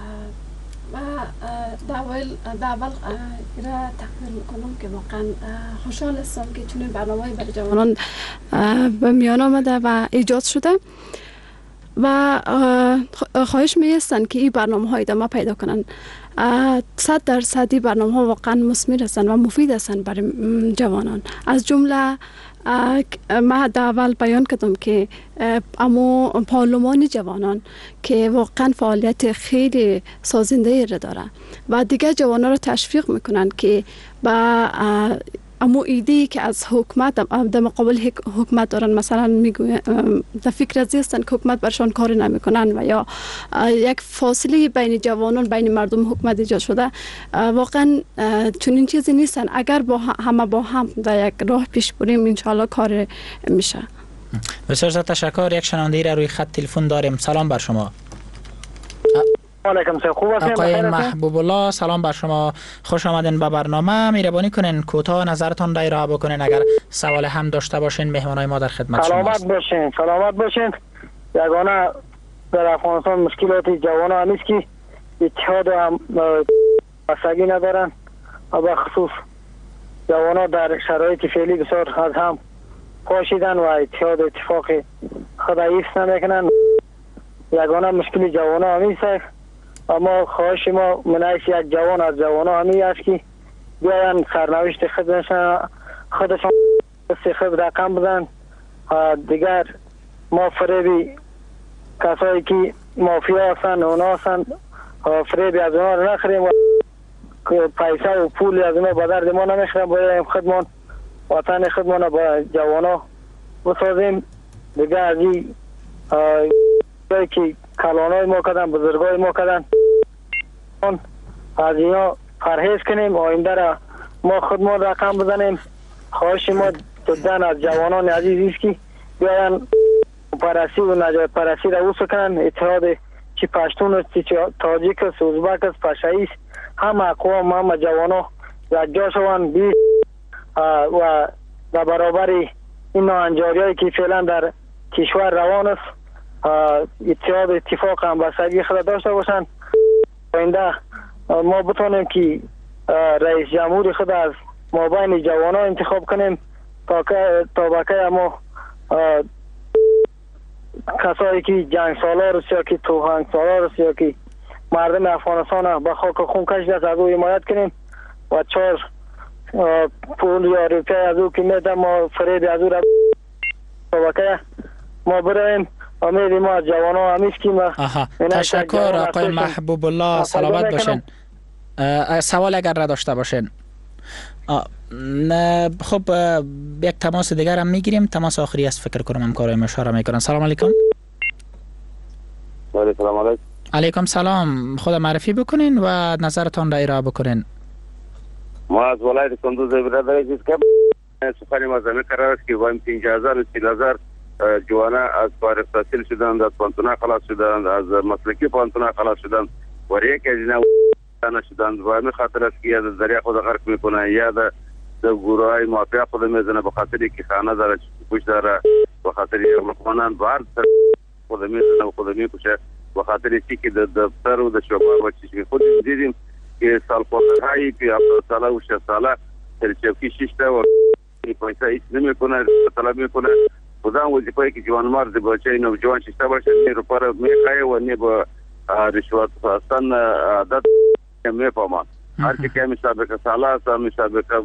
در اول را تقدیر میکنم که واقعا خوشحال هستم که چنین برنامه‌ای برای جوانان به میان آمده و ایجاد شده و خواهش می‌هستن که این برنامه‌ها ادامه پیدا کنن. 100% برنامه‌ها واقعا مثمر هستند و مفید هستند برای جوانان. از جمله ما در اول بیان کردم که اما پارلمان جوانان که واقعا فعالیت خیلی سازنده را داره و دیگه جوانان را تشویق میکنن که با اما ایده‌ای که از حکومت در مقابل حکومت دارن، مثلا میگوین در فکر از هستن که حکومت برشان کار نمیکنن و یا یک فاصله بین جوانان بین مردم حکومت ایجاد شده، واقعا چنین چیزی نیستن. اگر همه با هم در یک راه پیش بریم انشالله کار میشه. بسیار زیاد تشکر. یک شنونده را روی خط تلفن داریم. سلام بر شما. علیکم سلام. خوب هستین؟ آقای محبوب الله، سلام بر شما، خوش آمدین به برنامه. مهربانی کنین کوتاه نظرتان را ارائه بکنین، اگر سوال هم داشته باشین مهمانای ما در خدمت شما. سلامت باشین. یگانه در افغانستان مشکلات جوانان همیست که اتحاد هم بستگی ندارن و به خصوص جوانان در شرایط فعلی بسیار از هم پاشیدن و اتفاق خود حفظ نمیکنن. یگانه مشکل جوانان همیست. اما خواهش ما منعیش یک جوان از جوانان همی است که بیاین سرنوشت خودشان خود رقم بدن. دیگر ما فریبی کسایی که مافیا هستند اونا هستند، فریبی از اونا رو نخریم و پیسه و پول از اونا به درد ما نمیخوریم. باید خودمان وطن خودمان با جوانا بسازیم. دیگر از این جایی که کلانای ما کردن، بزرگای ما کردن، از اینا پرهیز کنیم. آینده را ما خودمان رقم بزنیم. خواهش ما جدا از جوانان عزیز است که بیاین پرستی و نجات پرستی را وسکنن. اتحاد چی پشتون است، چی تاجیک است، ازبک است، پشایی است، همه اقوام همه جوانا یکجا شوند و در برابر این ناهنجاری‌هایی که فعلا در کشور روان است اتحاد اتفاق همبستگی خود داشته باشند. آینده ما بتونیم که رئیس جمهور خود از مابین جوانا انتخاب کنیم تا بقیه ما کسایی که جنگ سالار است یا که توهنگ سالار است یا که مردم افغانستان به خاک خون کشیده است از او حمایت کنیم و 4 پول یا روپیه از او که میده ما فرید از او را بقیه ما براییم. امید ما از جوانا همیش که تشکر آقای محبوب الله، سلامت باشین. سوال اگر را داشته باشین. خب یک تماس دیگر هم میگیریم. تماس آخری است فکر کنم همکارای ما اشاره میکنن. سلام علیکم. سلام علیکم. علیکم سلام. خود معرفی بکنین و نظرتان را ارائه بکنین. ما از ولایت کندوز برادر عزیز که سخنی مزمه قرار است که با 5000 و 30000 جوانه از فارغ التحصیل شدند، از پانتونا خلاص شدند، از مسلکی پانتونا خلاص شدند و یک از اینا شدند و همین خاطر است که یا در دریا خود غرق میکنه یا در گروه مافیا خود میزنه به خاطری که خانه داره پوش داره به خاطری مخوانان بار خود میزنه و خود میکشه به خاطری که در دفتر و در شعبه و چیزی خود دیدیم که سال خودهایی که 70 ساله و 60 ساله در چوکی شیشته و پیسه ایش نمیکنه طلب میکنه خودم وظیفه‌ای که جوان مرد بچه نوجوان شیشته باشه نیرو پر میخواه و نی با رشوت خواستن عادت میفهمن. هر کی که مسابقه ساله است مسابقه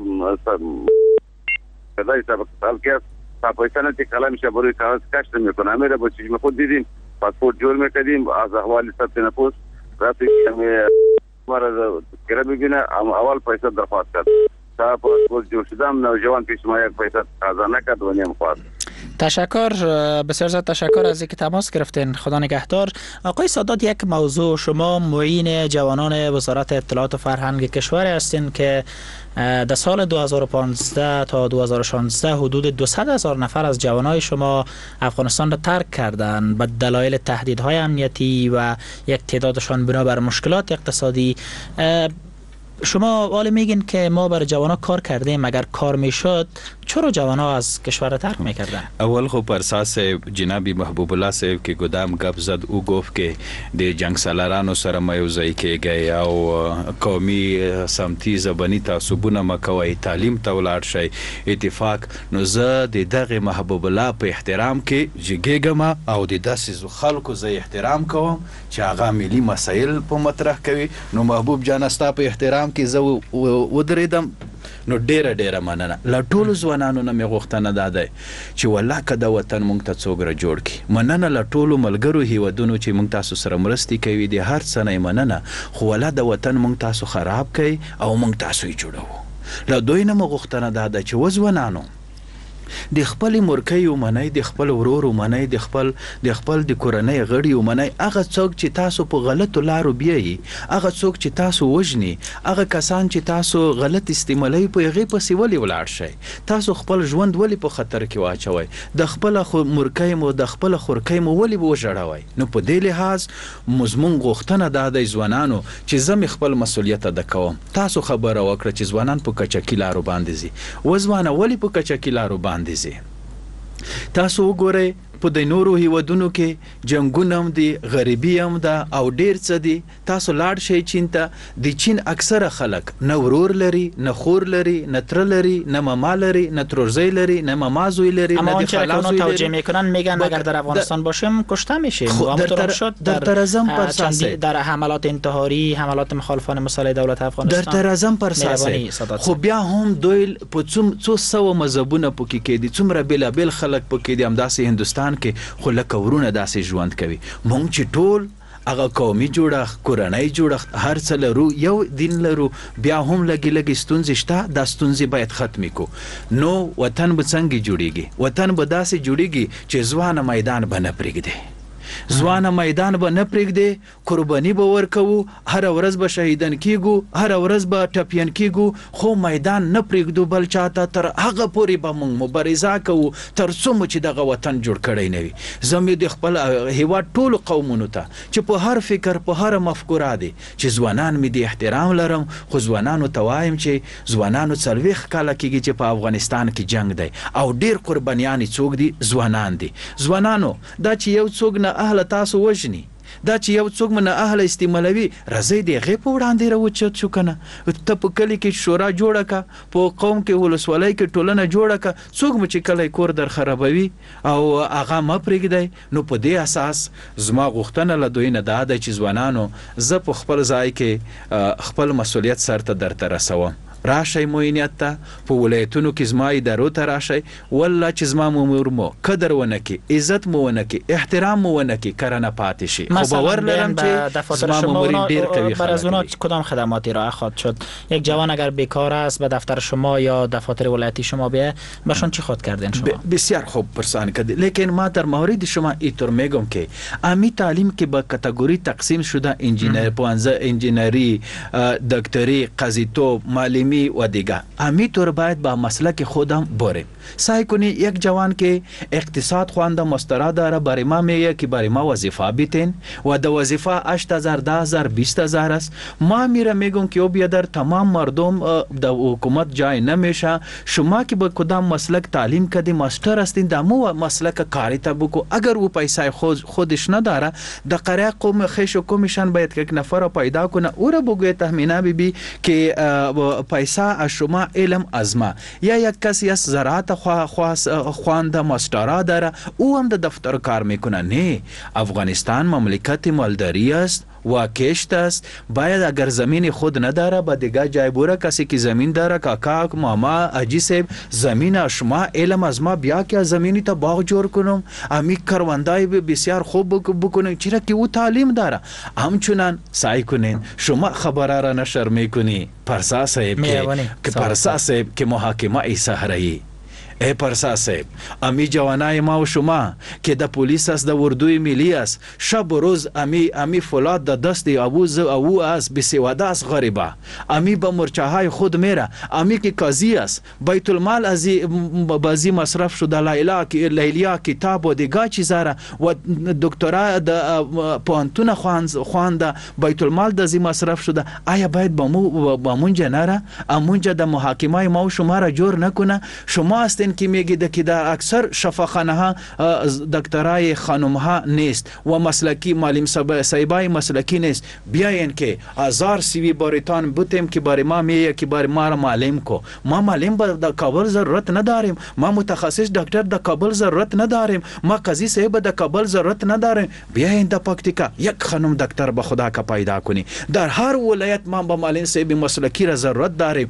کدای سابقه سال که تا پیسه نه کلام میشه بروی کاغذ کشت میکنه. میره با چیز خود دیدیم پاسپورت جور میکردیم از احوال ثبت نفوس رفتی که مرا کرا بگینه اول پیسه درخواست کرد تا پاسپورت جور شدم نوجوان پیش ما یک پیسه تازه نکرد و نیم خواست. تشکر، بسیار زیاد تشکر از اینکه تماس گرفتین. خدا نگهدار. آقای سادات، یک موضوع، شما معین جوانان وزارت اطلاعات و فرهنگ کشور هستین که در سال 2015 تا 2016 حدود 200,000 نفر از جوانای شما افغانستان را ترک کردند به دلایل تهدیدهای امنیتی و یک تعدادشان بنابر مشکلات اقتصادی. شما حالا میگین که ما برای جوانا کار کردیم، اگر کار میشد چرا جوانا از کشور ترک میکردن؟ اول خب پر اساس جناب محبوب الله صاحب که گدام گپ زد او گفت که د جنگ سالارانو سره مایوځای کېږي او قومي سمتي زبانی تعصبونه مکوي، تعلیم ته ولاړ شي، اتفاق. نو زه د دغه محبوب الله په احترام کې جګېږم او د داسې خلکو زه احترام کوم چې هغه ملي مسایل په مطرح کوي. نو محبوب جان ستا په احترام کې زه ودرېدم. نو ډیره مننه. له ټولو ځوانانو نه مې غوښتنه دا ده چې والله که د وطن مونږ ته څوک را جوړ کړي. مننه له ټولو ملګرو هیوادونو چې مونږ تاسو سره مرستې کوي، د هر څه نه مننه، خو والله د وطن مونږ تاسو خراب کوي او مونږ تاسو یې جوړوو. له دوی نه مې غوښتنه دا ده چې وځوانانو د خپل مورکۍ ومنئ، د خپل ورور ومنئ، د خپل د کورنۍ غړي ومنئ. هغه څوک چې تاسو په غلطو لارو بیایي، هغه څوک چې تاسو وژني، هغه کسان چې تاسو غلط استعمالوي، په هغې پسې ولې ولاړ شئ؟ تاسو خپل ژوند ولې په خطر کې واچوئ؟ د خپله مورکۍ مو د خپله خورکۍ مو ولې وژړوئ؟ نو په دې لحاظ زموږ غوښتنه دا دی ځوانانو چې زه مې خپل مسؤلیت ادا کوم. تاسو خبره وکړه چې ځوانان په کچکي لارو باندې ځي. وځوانه ولې په کچکي لارو باندې ځي؟ تاسو وګورئ په د نورو هیوادونو کې جنګونه هم دي، غریبي هم ده او ډیر څه دي. تاسو لاړ شئ چین ته، د چین اکثره خلک نه ورور لري، نه خور لري، نه تره لري، نه ماما لري، نه ترورزی لري، نه ماما زوی لري، نه د خالا زوی لري. توجیه میکنن میگن اگر در افغانستان باشیم کشته میشیم. در ترازم پرساسه، در حملات انتحاری، حملات مخالفان مسلح دولت افغانستان در ترازم پرساسه. خو بیا هم دوی په څو سوه مذهبونه پکې کې دي، څومره بېلابېل خلک پکې دي، همداسې هندوستان کې خو لکه ورونه داسې ژوند کوي. مونږ چې ټول هغه قومي جوړښت، کورنۍ جوړښت، هر څه لرو، یو دین لرو، بیا هم لږې ستونزې شته. دا ستونزې باید ختمې کړو. نو وطن به څنګه جوړیږي؟ وطن به داسې جوړیږي چې ځوانه میدان به نه پرېږدي. ځوان میدان به نه پرېږدي، قرباني به ورکوو، هر ورځ به شهیدان کیږو، هر ورځ به ټپیان کیږو، خو میدان نه پرېږدو بل چاته، تر هغه پورې به موږ مبارزه کوو تر څو مو چې دغه وطن جوړ کړی نه وي. زه مې د خپل هیواد ټولو قومونو ته چې په هر فکر په هر مفکوره دي چې ځوانان مې د احترام لرم، خو ځوانانو ته وایم چې ځوانانو 40 کاله کېږي چې په افغانستان کې جنگ دی او ډیر قربانیان څوک دي؟ ځوانان دي. ځوانانو دا چې یو څوک نه اهل تاسو وژني، دا چې یو څوک من اهل استعمالوي، راځي د هغې په وړاندې راوچت شو که نه. ته په کلي کې شورا جوړه که، په قوم کې ولسوالۍ کې ټولنه جوړه که، څوک مو چې کلی کور در خرابوي او هغه مه پرېږدئ. نو په دې اساس زما غوښتنه له دوی نه دا ده چې ځوانانو زه په خپل ځای کې خپل مسؤلیت سرته درته رسوم. راشئ معاینت ته، په ولایتونو کې زما ادارو ته راشئ، والله چې زما مامور مو قدر ونه کړي، عزت مو ونه کړي، احترام مو ونه کړي، کرنه پاتې شي. خو باور لرم چې زما مامورین ډیر قوي خلک از اونا کدام خدماتی راه خواهد شد؟ یک جوان اگر بیکار است به دفتر شما یا دفاتر ولایتی شما بیاید، بهشون چی خود کردین شما؟ بسیار خوب پرسان کردید. لیکن ما در مورد شما اینطور میگم که امی تعلیم که به کاتگوری تقسیم شده، انجینری، دکتری، قضیتوب، معلمی و دیگه، همینطور باید با مسلک خودم بریم. سعی کنی یک جوان که اقتصاد خوانده مسترا داره برای ما میگه که برای ما وظیفه بیتین و د وظیفه 8000 10000 20000 است. ما میره میگم که او در تمام مردم د حکومت جای نمیشه. شما که با کدام مسلک تعلیم کردی ماستر هستین، دمو مسلک کاری تا بکو. اگر او پیسه خودش نداره، د قریه قوم خیش و کمیشن باید که یک نفر پیدا کنه، او را بگوی تخمینه ببی که پیسه از شما علم از ما، یا یک کسی از زراعت خوانده ماسترا داره، او هم در دفتر کار میکنه. نه، افغانستان مملکت مالداری است و کشت است. باید اگر زمین خود نداره با دیگه جای بوره، کسی که زمین داره، کاکا، ماما، اجی صاحب، زمین شما علم از ما بیا که زمینی تا باغ جور کنم، امی کروندای بسیار خوب بکنیم، چرا که او تعلیم داره. همچنان سعی کنین شما خبره را نشر میکنی پرسا صاحب که پرسا صاحب که محاکمه ای صحرایی. ای پرسا صاحب، امی جوانای ما و شما که د پلیس است، د اردوی ملی است، شب و روز امی فولاد د دست او است، بسواده است، غریبه، امی به مرچه های خود میره، امی که قاضی است، بیت المال از بازی مصرف شده، لیلیا کتاب و دیگه چیزاره و دکترا د پوهنتون خوانده، بیت المال د زی مصرف شده. آیا باید با مونجا نره؟ امونجا د محاکمه ما و شما را جور نکنه؟ شما هستین که میگید که در اکثر شفاخانه ها دکترای خانم ها نیست و مسلکی معلم صاحبای مسلکی نیست. بیاین که 1000 CV باریتان بودیم که برای ما میگه که برای ما را معلم کو. ما معلم در کابل ضرورت نداریم، ما متخصص دکتر در کابل ضرورت نداریم، ما قاضی صاحب در کابل ضرورت نداریم. بیاین در پکتیکا یک خانم دکتر به خدا که پیدا کنی. در هر ولایت ما با معلم صاحب مسلکی را ضرورت داریم.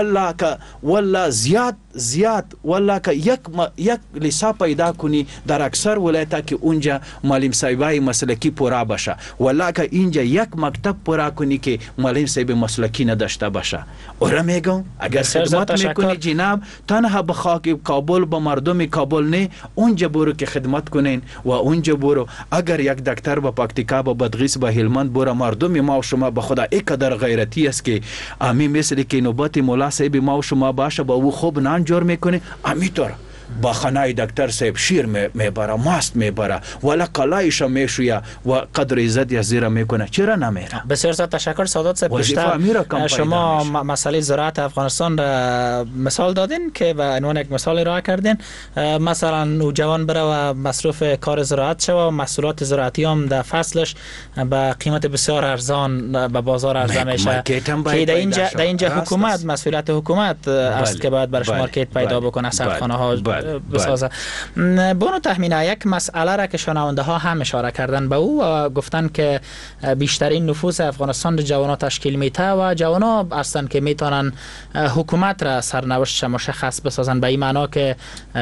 والله زیاد والله که یک لیسا پیدا کنی در اکثر ولایت‌ها که اونجا معلم صاحبای مسلکی پورا باشه، والله که اینجا یک مکتب پورا کنی که معلم صاحب مسلکی نداشته باشه. اورا میگم اگر خدمت میکنی جناب، تنها به خاک کابل با مردم کابل نه، اونجا برو که خدمت کنین و اونجا برو. اگر یک دکتر با پکتیکا با بدغیس با هلمند برو، مردم ما و شما به خدا اینقدر غیرتی است که امی مثل که نوبت مولا صاحب ما و شما باشه با او خوب نان جور میکنه، امیطور با خانه دکتر صاحب شیر میبره، ماست میبره، ولی کلایش میشویه و قدر عزت یا زیره میکنه. چرا نمیره؟ بسیار زیاد تشکر سعادت صاحب. بیشتر شما مسئله زراعت افغانستان را مثال دادین که به عنوان یک مثال ارائه کردین. مثلا نوجوان بره و مصروف کار زراعت شوه و محصولات زراعتی هم در فصلش به قیمت بسیار ارزان به بازار عرضه میشه که در اینجا حکومت مسئولیت حکومت است که باید برش مارکت پیدا بکنه، صرفخانه ها بسازه. بونو تخمینه یک مسئله را که شنونده ها هم اشاره کردن به او و گفتن که بیشترین نفوذ افغانستان جوانان تشکیل میته و جوانان هستند که میتونن حکومت را سرنوشت مشخص بسازن، به این معنا که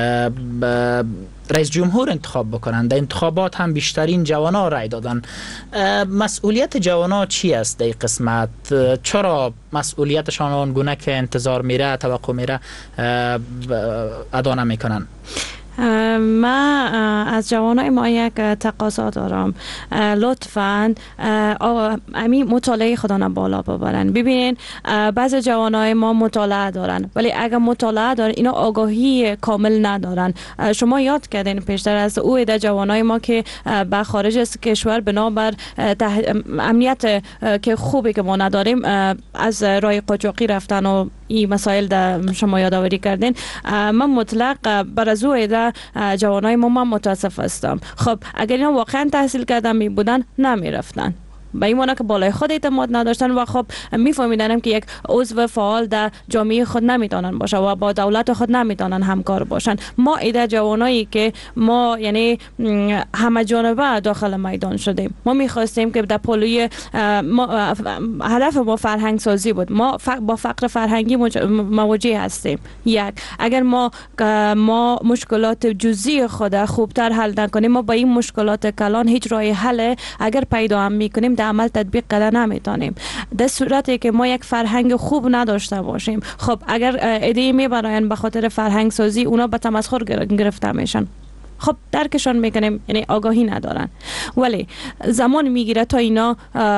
رئیس جمهور انتخاب بکنن. در انتخابات هم بیشترین جوانان رای دادن. مسئولیت جوانان چی است در این قسمت؟ چرا مسئولیتشان آنگونه که انتظار میره، توقع میره ادا نمیکنن؟ من از جوانای ما یک تقاضا دارم، لطفاً امی مطالعه خودانه بالا ببرن. ببینین بعضی جوانای ما مطالعه دارن ولی اگر مطالعه دارن اینا آگاهی کامل ندارن. شما یاد کردین پیشتر از او ایده جوانای ما که به خارج از کشور بنابر امنیت که خوبی که ما نداریم از راه قاچاقی رفتن و این مسائل در شما یادآوری کردین. من مطلق بر از او ایده جوانای ما من متاسف هستم. خب اگر اینا واقعا تحصیل کردن می بودن نمی رفتن، به این معنی که بالای خود اعتماد نداشتن و خب میفهمیدن که یک عضو فعال در جامعه خود نمیتونن باشه و با دولت خود نمیتونن همکار باشن. ما ایده جوانایی که ما یعنی همه جانبه داخل میدان شدیم، ما میخواستیم که در پلوی هدف ما فرهنگ سازی بود. ما با فقر فرهنگی مواجه هستیم. یک اگر ما مشکلات جزئی خود خوبتر حل نکنیم، ما با این مشکلات کلان هیچ راه حل اگر پیدا هم میکنیم عمل تطبیق کردن نمیتونیم. در صورتی که ما یک فرهنگ خوب نداشته باشیم، خب اگر ایده میبرن به خاطر فرهنگ سازی اونا به تمسخر گرفته میشن. خب درکشان میکنیم، یعنی آگاهی ندارن ولی زمان میگیره تا اینا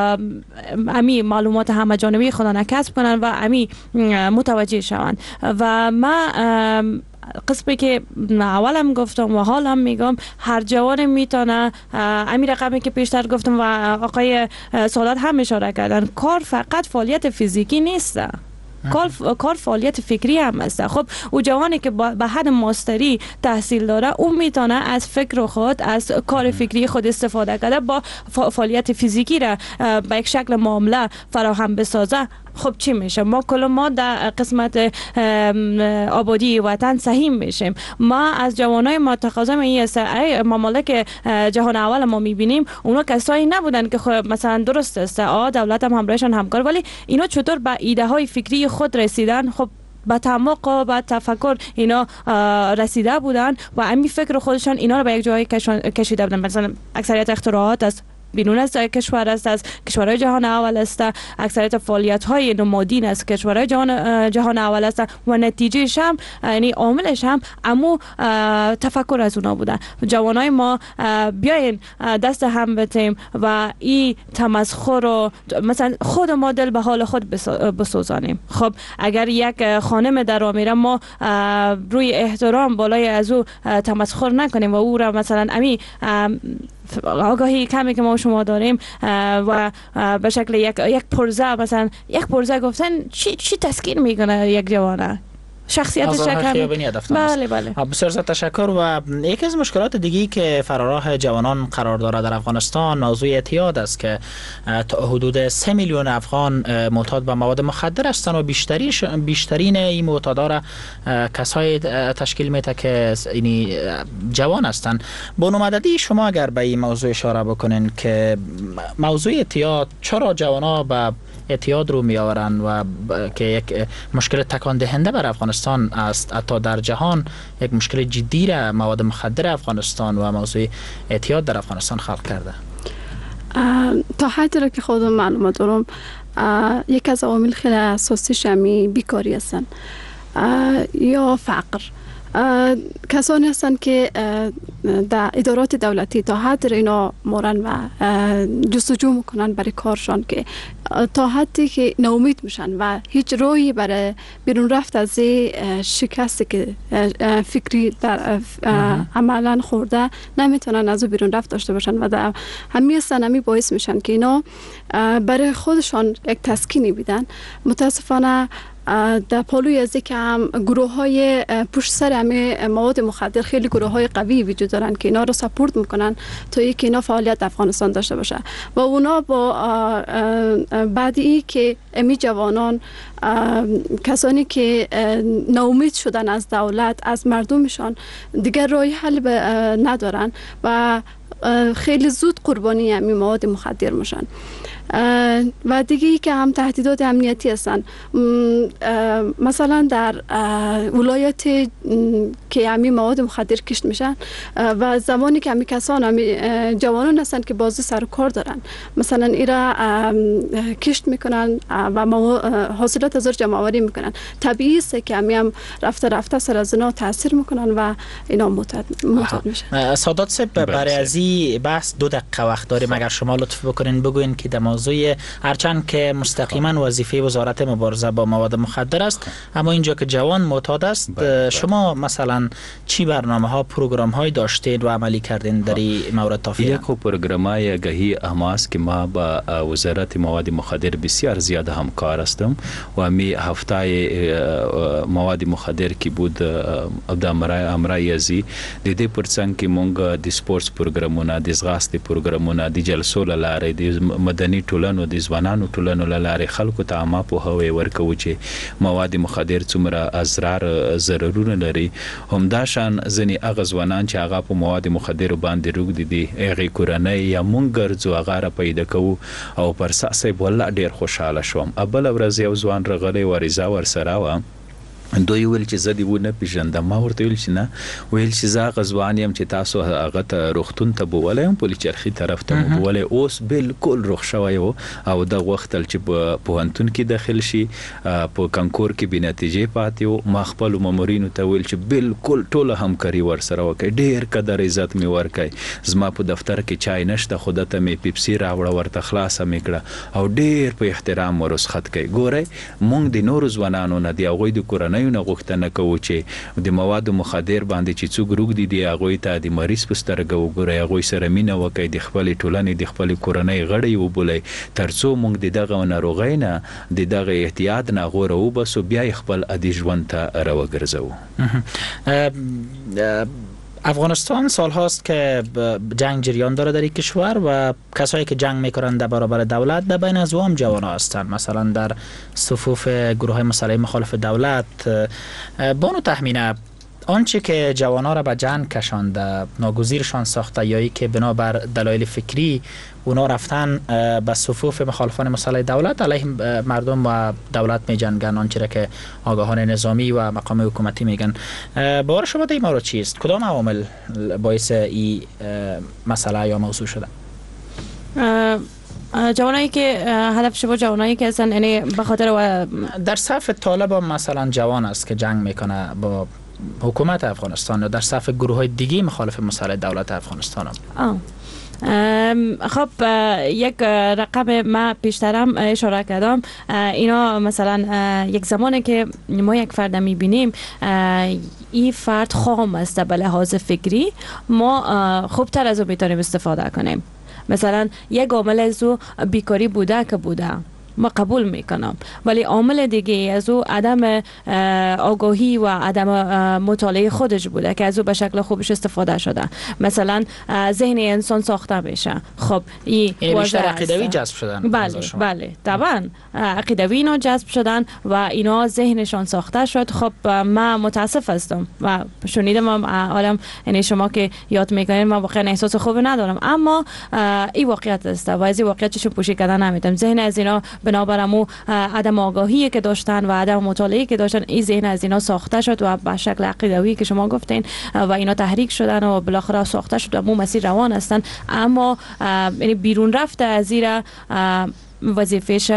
امی معلومات همه جانبی خدا نکسب کنن و امی متوجه شون. و من قسمی که اولم گفتم و حالم میگم، هر جوان میتونه امیر رقمی که پیشتر گفتم و آقای سادات هم اشاره کردن، کار فقط فعالیت فیزیکی نیست، کار فعالیت فکری هم است. خب او جوانی که به حد ماستری تحصیل داره اون میتونه از فکر خود، از کار فکری خود استفاده کرده با فعالیت فیزیکی را به یک شکل معامله فراهم بسازه. خب چی میشه؟ ما در قسمت آبادی وطن سهیم میشیم. ما از جوانای ما تقاضا این است، ممالک جهان اول ما میبینیم اونا کسایی نبودن که خب مثلا درست است دولت هم همراهشان همکار، ولی اینا چطور به ایده های فکری خود رسیدن؟ خب با تعمق و با تفکر اینا رسیده بودن و همین فکر خودشان اینا رو به یک جایی کشیده بودن. مثلا اکثریت اختراعات از بیرون از کشور است، از کشورهای جهان اول است، اکثریت فعالیت‌های نمادین از کشورهای جهان اول است و نتیجهش هم یعنی عاملش هم امو تفکر از اونا بوده. جوانای ما بیاین دست هم بتیم و این تمسخر رو مثلا خود ما دل به حال خود بسوزانیم. خب اگر یک خانم در میره ما روی احترام بالای از او تمسخر نکنیم و او را مثلا امی آگاهی کمی که ما شما داریم و به شکل یک پرزه، مثلا یک پرزه گفتن چی تسکین میکنه یک جوانه شخصیتش بله بسیار زیاد تشکر. و یکی از مشکلات دیگی که فراراه جوانان قرار داره در افغانستان موضوع اعتیاد است که حدود 3 میلیون افغان معتاد به مواد مخدر هستند و بیشترین این معتادا را کسای تشکیل میده که اینی جوان هستند. بانو مددی شما اگر به این موضوع اشاره بکنین که موضوع اعتیاد چرا جوانا به اعتیاد رو می آورن و که یک مشکل تکان دهنده بر افغانستان است، حتی در جهان یک مشکل جدی را مواد مخدر افغانستان و موضوع اعتیاد در افغانستان خلق کرده. تا حدی را که خودم معلومات دارم یک از عوامل خیلی اساسیش همین بیکاری هستن یا فقر. کسانی هستند که در ادارات دولتی تا حد اینا مورن و جستجو میکنن برای کارشان که تا حدی که ناامید میشن و هیچ راهی برای بیرون رفت از شکستی که فکری در عملا خورده نمیتونن از بیرون رفت داشته باشن و در همین سنمی باعث میشن که اینا برای خودشان یک تسکینی بیدن. متاسفانه در پالوی از که هم گروه های پشت سر همه مواد مخدر خیلی گروه های قوی وجود دارن که اینا رو سپورت میکنن تا اینکه اینا فعالیت افغانستان داشته باشه و اونا با بعدی که امی جوانان کسانی که ناامید شدن از دولت از مردمشان دیگر راه حل ندارن و خیلی زود قربانی همین مواد مخدر میشن. و دیگه که هم تهدیدات امنیتی هستند. مثلا در ولایت که همین مواد مخدر کشت میشن و زمانی که همین کسان همین جوانان هستند که بازی سر و کار دارن، مثلا ایرا کشت میکنن و حاصلات از جمع آوری میکنن، طبیعی است که هم رفته سر از اینا تاثیر میکنن و اینا معتاد میشن. سادات صاحب برای از این بحث 2 دقیقه وقت داریم، اگر شما لطف بکنین بگوین که در موضوع هرچند که مستقیما وظیفه وزارت مبارزه با مواد مخدر است، اما اینجا که جوان معتاد است، شما مثلا چی برنامه ها پروگرام های داشتید و عملی کردین در این مورد تافیه؟ یک پروگرام های گهی اهماست که ما با وزارت مواد مخدر بسیار زیاد همکار هستم و می هفته مواد مخدر کی بود د امرای ازي د دې پرڅنګ کې مونږ د سپورتس پروګرامونه، د ځغاستې پروګرامونه، د جلسو لاره، د مدني ټولنو، د ځوانانو ټولنو لاره خلکو ته عامه پوهاوی ورکوي چې مواد مخدر څومره اضرار ضررونه لري. همدا شان ځنې هغه ځوانان چې هغه په مواد مخدر باندې روږدي دي، هغه کورنۍ یا مونږ ګرځو هغه پیدا کوو او پر اساس والله ډیر خوشاله شوم. ابل ورځ یو ځوان رغلی ورزا ور سره و، دوی ویل چې زه دی ونه پیژندم. ما ورته ویل چې نه، ویل چې زه غزوان یم چې تاسو هغه ته روختون ته بوولم، پولیس چرخي طرف ته بوولې، اوس بالکل روغ شوی و او د وختل چې په پوهنتون کې داخل شي، په کانکور کې به نتیجې پاتې و. ما خپل مامورینو ته ویل چې بالکل ټول همکاري ور سره وکړي، ډیر قدر عزت می ورکړي. زما په دفتر کې چای نشته، خو دته می پیپسي راوړه ورته خلاصه میکړه او ډیر په احترام ورسخت کوي. ګوره مونږ د نور ځوانانو نه دی هغوی د کورنۍ نه غوښتنه کوو چې د مواد مخدر باندې چې څوک روږدي دي هغوی ته د مریض په سترګه وګورئ، هغوی سره مینه وکړئ، د خپلې ټولنې د خپلې کورنۍ غړي وبولئ، تر څو موږ د دغه ناروغۍ نه د دغه احتیاط نه غوره وباسو، بیا یې خپل عادي ژوند ته راوګرځوو. افغانستان سال هاست که جنگ جریان داره در این کشور و کسایی که جنگ میکنن در برابر دولت در بین از هم جوان ها هستند. مثلا در صفوف گروه های مسلح مخالف دولت بانو تخمینه آنچه که جوان ها را به جنگ کشانده ناگزیرشان ساخته یا ای که بنابر دلایل فکری اونا رفتن به صفوف مخالفان مسلح دولت علیه مردم و دولت می جنگن، آنچه را که آگاهان نظامی و مقام حکومتی میگن. باور شما در این مورد چیست؟ کدام عوامل باعث این مسئله یا موضوع شده؟ جوانایی که هدف شما جوانایی که هستن، یعنی به خاطر در صف طالب هم مثلا جوان است که جنگ میکنه با حکومت افغانستان یا در صف گروه های دیگه مخالف مسلح دولت افغانستان هم. خب یک رقم ما پیشترم اشاره کردم، اینا مثلا یک زمانی که ما یک فرد میبینیم این فرد خام است به لحاظ فکری، ما خوبتر از او میتونیم استفاده کنیم. مثلا یک عامل از او بیکاری بوده که بوده، ما قبول میکنم، ولی عامل دیگه از او عدم آگاهی و عدم مطالعه خودش بوده که از او به شکل خوبش استفاده شده. مثلا ذهن انسان ساخته میشه. خب این بیشتر عقیدوی جذب شدن. بله طبعا عقیدوی اینا جذب شدن و اینا ذهنشان ساخته شد. خب من متاسف هستم و شنیدم عالم، یعنی شما که یاد میکنین من واقعا احساس خوبی ندارم، اما این واقعیت است و از این واقعیت چشم پوشی کردن نمیتونم. ذهن از اینا بنابراین عدم آگاهی که داشتن و عدم مطالعه که داشتن، این ذهن از اینا ساخته شد و به شکل عقیدوی که شما گفتین و اینا تحریک شدن و بالاخره ساخته شد و مو مسیر روان هستن. اما یعنی بیرون رفته از زیر وظیفه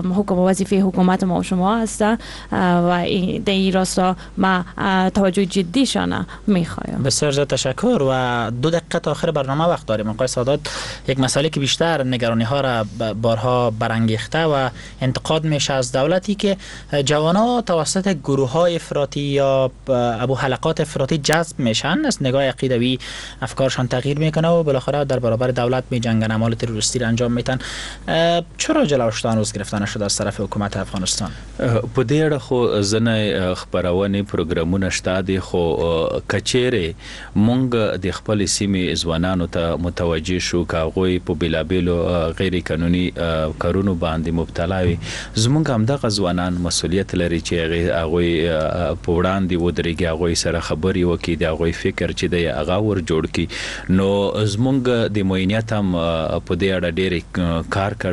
حکومت ما و شما هست و در این راستا ما توجه جدی شانه میخوایم. بسیار زیاد تشکر و 2 دقیقه تا آخر برنامه وقت داریم. آقای سادات، یک مسئله که بیشتر نگرانی ها را بارها برانگیخته و انتقاد میشه از دولتی که جوانا توسط گروه های افراطی یا ابو حلقات افراطی جذب میشن، از نگاه عقیدوی افکارشان تغییر میکنه و بالاخره در برابر دولت میجنگن، اعمال تروریستی را انجام میدن. چرا جلوش روز گرفتن شده از طرف حکومت افغانستان؟ په دې اړه خو ځنه خبرونه پروګرامونه شته دي، خو کچېره مونږ د خپل سیمې ځوانانو ته متوجه شو کاغوي په بلابلو غیر قانوني کارونو باندې مبتلا وي. زمونږ هم د ځوانان مسولیت لري چې هغه په وړاندې ودرېږي، هغه سره خبري وکړي، د هغه فکر چې د هغه ور جوړ کړي. نو زمونږ د معاینات هم په دې اړه ډېر کار کړی دی.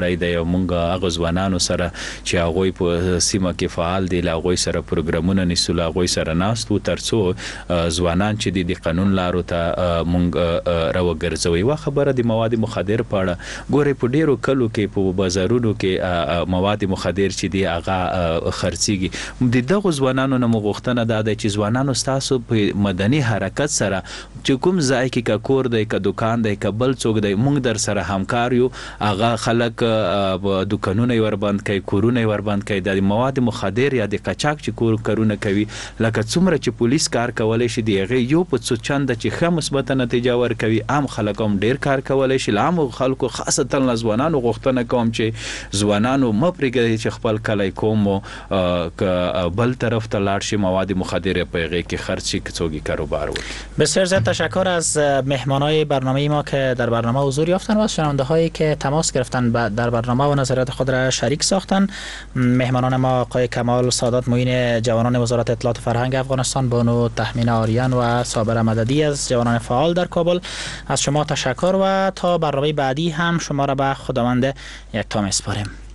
مونږ هغه ځوانانو سره چې هغه په سیمه کې فعال دي هغه سره پروګرامونه نسول هغه سره ناستو ترڅو ځوانان چې د قانون لارو ته مونږ راوګرځوي. وا خبره د مواد مخدر په اړه ګوري په ډیرو کلو کې په بازارونو کې مواد مخدر چې دی هغه خرڅيږي. د دغه ځوانانو نه مغوښتنه ده چې ځوانانو تاسو په مدني حرکت سره چې کوم ځای کې کا کور دی کا دکان دی کا بل څوک دی مونږ در سره همکار یو. هغه خلک دکانونه ور بند کوي کورونه ور بند کوي د مواد مخدر یا د قاچاق چې کورونه کوي لکه څومره چې پولیس کار کولای شي دی هغه یو په څو چند چې ښه مثبت نتیجه ورکوي. عام خلک هم ډیر کار کولای شي. عام خلکو خاصتا ځوانانو غوښتنه کوم چې ځوانانو مپرګي چې خپل کلای کوم بل طرف ته لاړ شي مواد مخدر په هغه کې خرچي کڅوږي کاروبار وکړي. بسیار زیاد تشکر از مهمانای برنامه ما که در برنامه حضور یافتن و از شنونده هایی که تماس گرفتن در برنامه و نظریات خود را شریک ساختن. مهمانان ما آقای کمال سادات معین جوانان وزارت اطلاعات و فرهنگ افغانستان، بانو تهمینه آریان و صابر مددی از جوانان فعال در کابل، از شما تشکر و تا برنامه بعدی هم شما را به خداوند یکتا میسپاریم.